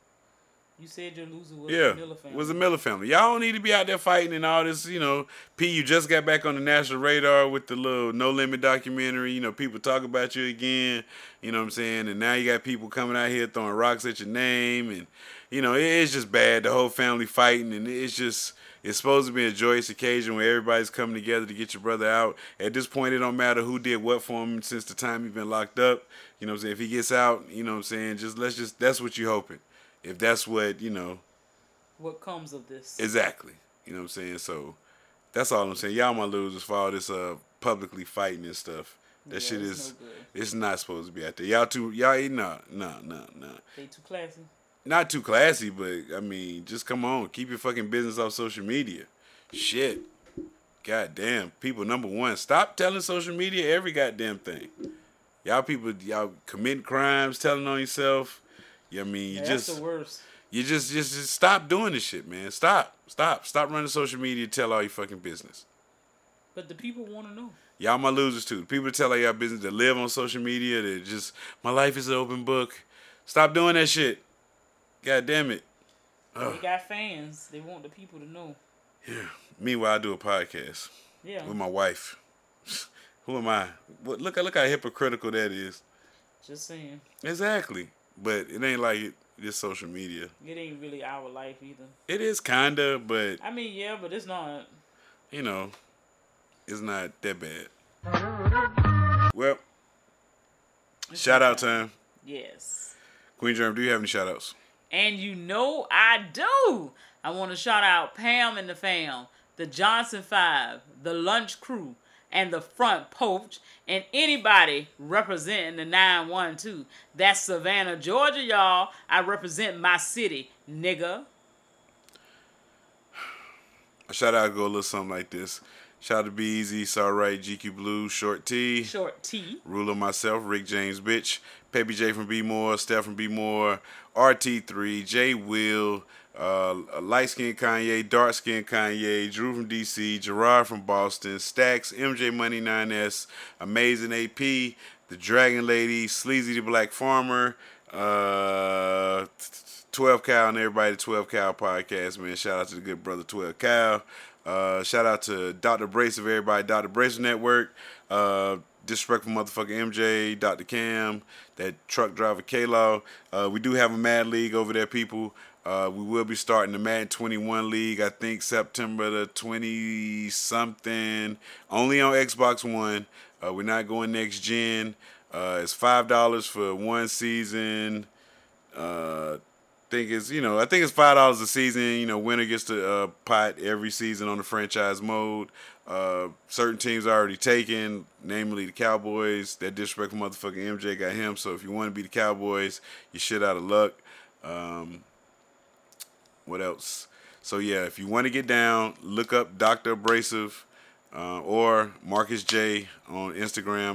You said your loser was the Miller family. Was the Miller family. Y'all don't need to be out there fighting and all this, P, you just got back on the national radar with the little No Limit documentary. People talk about you again. You know what I'm saying? And now you got people coming out here throwing rocks at your name. And, it's just bad. The whole family fighting. And it's supposed to be a joyous occasion where everybody's coming together to get your brother out. At this point, it don't matter who did what for him since the time he's been locked up. You know what I'm saying? If he gets out, you know what I'm saying? That's what you're hoping. If that's what, what comes of this. Exactly. You know what I'm saying? So that's all I'm saying. Y'all my losers for all this publicly fighting and stuff. That shit is no good. It's not supposed to be out there. No. They too classy. Not too classy, but I mean, just come on. Keep your fucking business off social media. Shit. Goddamn. People, number one, stop telling social media every goddamn thing. Y'all committing crimes, telling on yourself. I mean, that's the worst. You just stop doing this shit, man. Stop running social media. Tell all your fucking business. But the people want to know. Y'all my losers too. The people that tell all y'all business that live on social media, that just my life is an open book. Stop doing that shit. God damn it. They got fans. They want the people to know. Yeah. Meanwhile, I do a podcast. Yeah. With my wife. Who am I? Look how hypocritical that is. Just saying. Exactly. But it ain't like this social media. It ain't really our life either. It is kinda, but I mean, yeah, but it's not. It's not that bad. Well, shout out time. Yes. Queen Germ, do you have any shout outs? And I do. I want to shout out Pam and the fam, the Johnson 5, the Lunch Crew, and the Front Porch, and anybody representing the 912. That's Savannah, Georgia, y'all. I represent my city, nigga. A shout out go a little something like this. Shout out to Be Easy, It's Alright, GQ Blue, Short T. Ruler myself, Rick James Bitch, Peppy J from B More, Steph from B More, RT3, J Will, Light Skin Kanye, Dark Skin Kanye, Drew from DC, Gerard from Boston, Stacks, MJ Money 9S, Amazing AP, The Dragon Lady, Sleazy the Black Farmer, 12 Cal and everybody, 12 Cal podcast, man. Shout out to the good brother 12 Cal. Shout out to Dr. Brace of everybody, Dr. Brace Network, Disrespectful Motherfucker MJ, Dr. Cam, that truck driver K-Law. We do have a Mad League over there, people. We will be starting the Madden 21 League, I think September the 20-something, only on Xbox One. We're not going next gen. It's $5 for one season. I think it's $5 a season. Winner gets the pot every season on the franchise mode. Certain teams are already taken, namely the Cowboys. That disrespectful motherfucker MJ got him. So if you want to be the Cowboys, you're shit out of luck. What else? So yeah, if you want to get down, look up Dr. Abrasive or Marcus J on Instagram,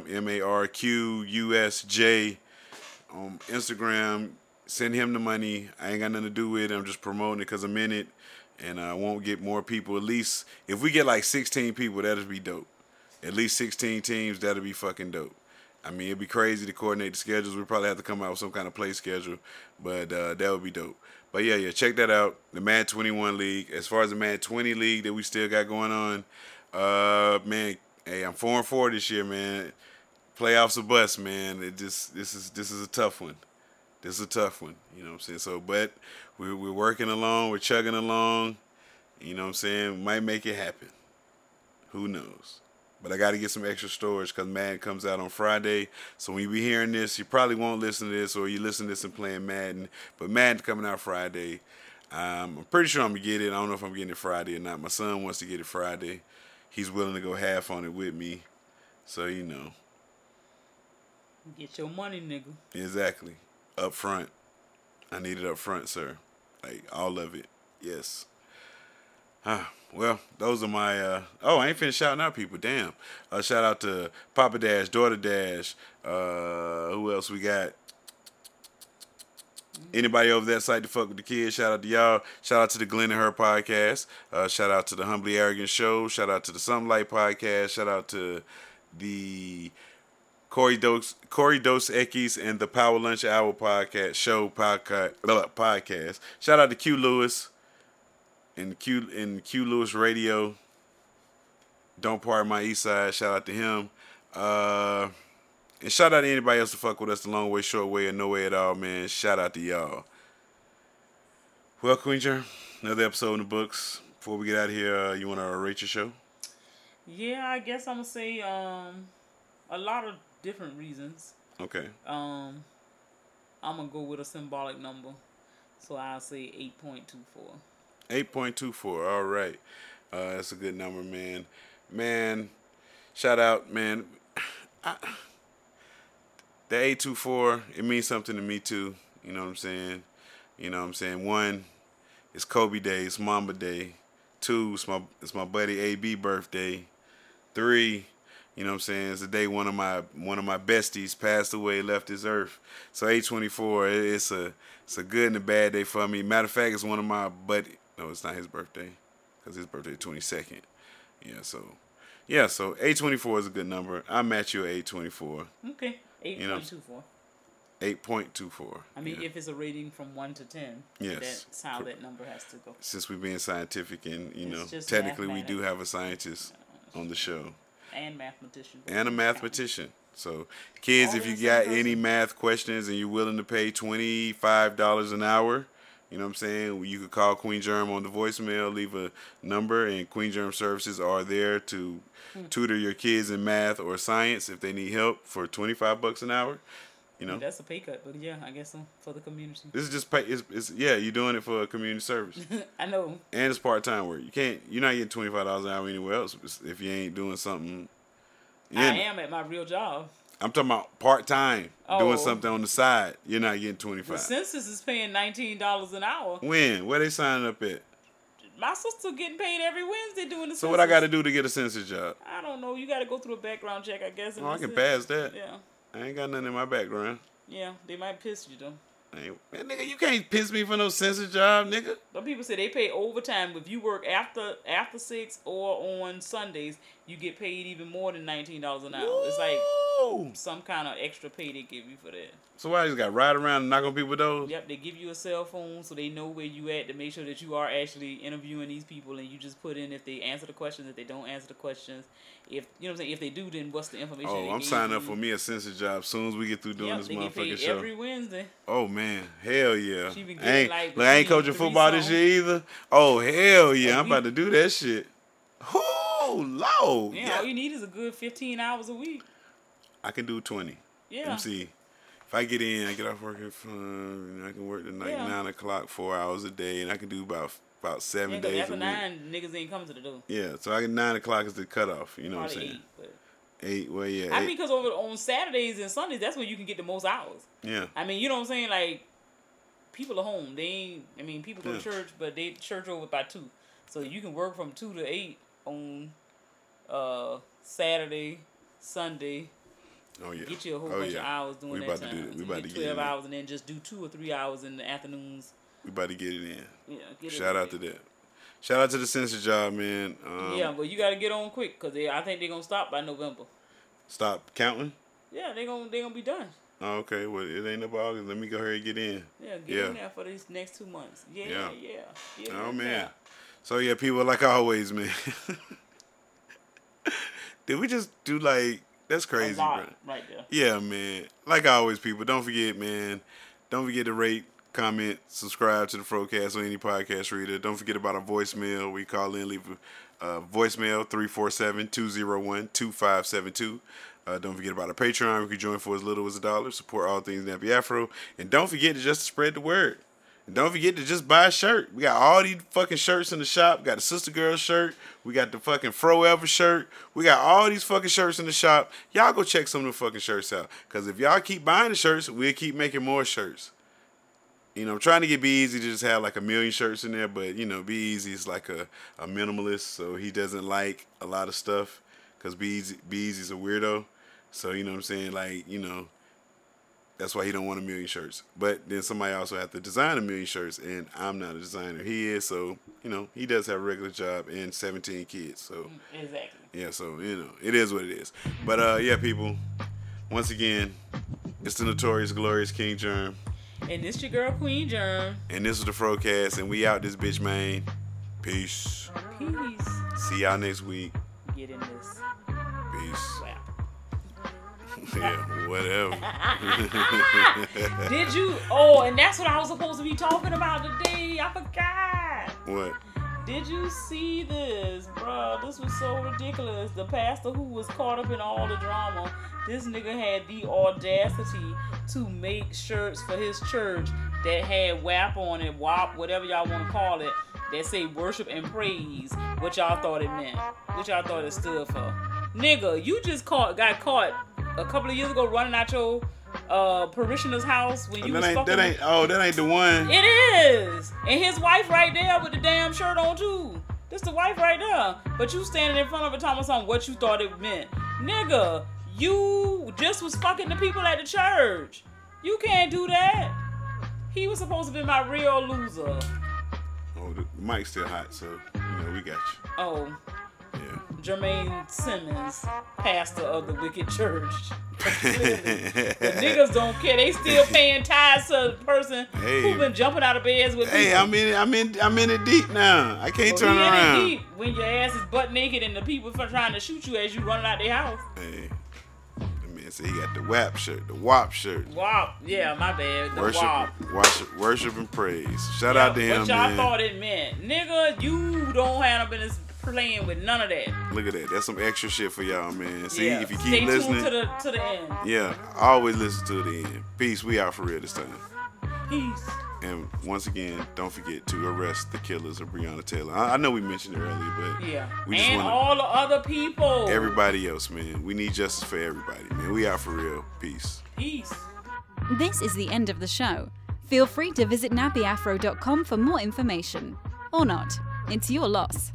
MarQUSJ on Instagram. Send him the money. I ain't got nothing to do with it. I'm just promoting it because I'm in it. And I won't get more people. At least if we get like 16 people, that'll be dope. At least 16 teams, that'll be fucking dope. I mean, it'd be crazy to coordinate the schedules. We'd probably have to come out with some kind of play schedule, but that would be dope. But yeah, check that out. The Mad 21 League. As far as the Mad 20 League that we still got going on, man, hey, I'm 4-4 this year, man. Playoffs a bust, man. This is a tough one. This is a tough one. You know what I'm saying? So, but we're working along. We're chugging along. You know what I'm saying? We might make it happen. Who knows? But I got to get some extra storage because Madden comes out on Friday. So when you be hearing this, you probably won't listen to this, or you listen to this and playing Madden. But Madden's coming out Friday. I'm pretty sure I'm going to get it. I don't know if I'm getting it Friday or not. My son wants to get it Friday. He's willing to go half on it with me. So, you know. Get your money, nigga. Exactly. Up front. I need it up front, sir. Like, all of it. Yes. Well, those are my, I ain't finished shouting out people. Damn. Shout out to Papa Dash, Daughter Dash. Who else we got? Anybody over that site to fuck with the kids, shout out to y'all. Shout out to the Glenn and Her podcast. Shout out to the Humbly Arrogant Show. Shout out to the Something Light podcast. Shout out to the Corey Dos Equis and the Power Lunch Hour podcast. Shout out to Q Lewis and Q Lewis Radio. Don't Part My East Side. Shout out to him. And shout out to anybody else to fuck with us the long way, short way, or no way at all, man. Shout out to y'all. Well, Queen Germ, another episode in the books. Before we get out of here, you want to rate your show? Yeah, I guess I'm going to say a lot of different reasons. Okay. I'm going to go with a symbolic number. So I'll say 8.24. 8.24, all right. That's a good number, man. Man, shout out, man. The 824, it means something to me too. You know what I'm saying? You know what I'm saying? 1, it's Kobe Day, it's Mamba Day. 2, it's my buddy AB birthday. 3, you know what I'm saying, it's the day one of my besties passed away, left this earth. So 824, it's a good and a bad day for me. Matter of fact, it's one of my no, it's not his birthday, because his birthday is 22nd. So 824 is a good number. I match you at 824. Okay. 8.24. 8.24. I mean, if it's a rating from 1 to 10, yes, that's how that number has to go. Since we're being scientific and, technically we do have a scientist on the show. And mathematician. And a mathematician. So, kids, if you got any math questions and you're willing to pay $25 an hour, you know what I'm saying, you could call Queen Germ on the voicemail, leave a number, and Queen Germ Services are there to tutor your kids in math or science if they need help for $25 an hour. That's a pay cut, but yeah, I guess so, for the community. This is just pay. You're doing it for a community service. I know. And it's part-time work. You're not getting $25 an hour anywhere else if you ain't doing something. I am at my real job. I'm talking about part-time, doing something on the side. You're not getting $25. The census is paying $19 an hour. When? Where they signing up at? My sister getting paid every Wednesday doing the census. So what I got to do to get a census job? I don't know. You got to go through a background check, I guess. I can pass that. Yeah. I ain't got nothing in my background. Yeah, they might piss you, though. Man, nigga, you can't piss me for no census job, nigga. Some people say they pay overtime. If you work after 6 or on Sundays, you get paid even more than $19 an hour. Ooh. It's like some kind of extra pay they give you for that. So I just got to ride around and knock on people's doors? Yep, they give you a cell phone so they know where you at to make sure that you are actually interviewing these people, and you just put in if they answer the questions, if they don't answer the questions. If you know what I'm saying, if they do, then what's the information they I'm signing up for me a census job as soon as we get through doing this motherfucking show. Every Wednesday. Oh man, hell yeah. She been getting I ain't coaching football this year either. Oh hell yeah, I'm about to do that shit. Oh Lord. Yeah, all you need is a good 15 hours a week. I can do 20. Yeah. Let me see. If I get in, I get off work at 5, and I can work the night 9 o'clock, 4 hours a day, and I can do about 7 days after a week. 9, niggas ain't coming to the door. Yeah, so I get 9 o'clock is the cutoff. You know Probably what I'm saying? 8, well, yeah. I mean, because on Saturdays and Sundays, that's when you can get the most hours. Yeah. I mean, you know what I'm saying? Like, people are home. They ain't. I mean, people go to church, but they church over by 2, so you can work from 2 to 8 on Saturday, Sunday. Oh yeah. Get you a whole bunch of hours doing that time. We about to get 12 hours and then just do 2 or 3 hours in the afternoons. We about to get it in. Yeah. Shout out to that. Shout out to the censor job, man. Yeah, but you got to get on quick because I think they're going to stop by November. Stop counting? Yeah, they're gonna be done. Oh, okay. Well, it ain't up August. Let me go ahead and get in. Yeah, get in there for these next 2 months. Yeah. Oh, man. So, yeah, people, like always, man. Did we just do, like, that's crazy, bro. Right there. Yeah, man. Like always, people, don't forget, man. Don't forget to rate, comment, subscribe to the Frocast on any podcast reader. Don't forget about our voicemail. We call in, leave a voicemail, 347-201-2572. Don't forget about our Patreon. You can join for as little as $1. Support all things Nappy Afro. And don't forget to just spread the word. And don't forget to just buy a shirt. We got all these fucking shirts in the shop. We got the Sister Girl shirt. We got the fucking Fro Ever shirt. We got all these fucking shirts in the shop. Y'all go check some of the fucking shirts out. Because if y'all keep buying the shirts, we'll keep making more shirts. You know, I'm trying to get Be Easy to just have like 1 million shirts in there. But, you know, Be Easy is like a minimalist. So he doesn't like a lot of stuff. Because Be Easy's a weirdo. So, you know what I'm saying? Like, you know, that's why he don't want 1 million shirts. But then somebody also have to design 1 million shirts, and I'm not a designer. He is, so, you know, he does have a regular job and 17 kids. So exactly. Yeah, so, you know, it is what it is. But, yeah, people, once again, it's the Notorious Glorious King Germ. And this your girl, Queen Germ. And this is the Frocast, and we out this bitch, man. Peace. Peace. See y'all next week. Get in this. Peace. Wow. Yeah, whatever. Did you? Oh, and that's what I was supposed to be talking about today. I forgot. What? Did you see this, bro? This was so ridiculous. The pastor who was caught up in all the drama, this nigga had the audacity to make shirts for his church that had WAP on it, WAP, whatever y'all want to call it, that say worship and praise, what y'all thought it meant, what y'all thought it stood for. Nigga, you just got caught a couple of years ago running out your parishioner's house when you was fucking. That ain't the one. It is. And his wife right there with the damn shirt on too. This the wife right there. But you standing in front of her talking about something what you thought it meant. Nigga, you just was fucking the people at the church. You can't do that. He was supposed to be my real loser. Oh, the mic's still hot, so, you know, we got you. Oh. Yeah. Jermaine Simmons, pastor of the Wicked Church. The niggas don't care. They still paying tithes to the person who been jumping out of beds with people. Hey, I'm in it deep now. I can't turn around. In it deep when your ass is butt naked and the people trying to shoot you as you running out their house. Hey, the man said he got the WAP shirt, the WAP shirt. WAP, yeah, my bad. The WAP. Worship and praise. Shout out to him, what y'all man. thought it meant, nigga? You don't have no business playing with none of that. Look at that. That's some extra shit for y'all, man. See, yeah. if you keep listening. Stay tuned to the end. Yeah, always listen to the end. Peace. We out for real this time. Peace. And once again, don't forget to arrest the killers of Breonna Taylor. I know we mentioned it earlier, but yeah, we just and all the other people. Everybody else, man. We need justice for everybody, man. We out for real. Peace. Peace. This is the end of the show. Feel free to visit nappyafro.com for more information. Or not. It's your loss.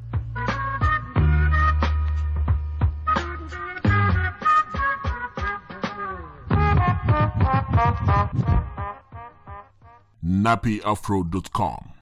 nappyafro.com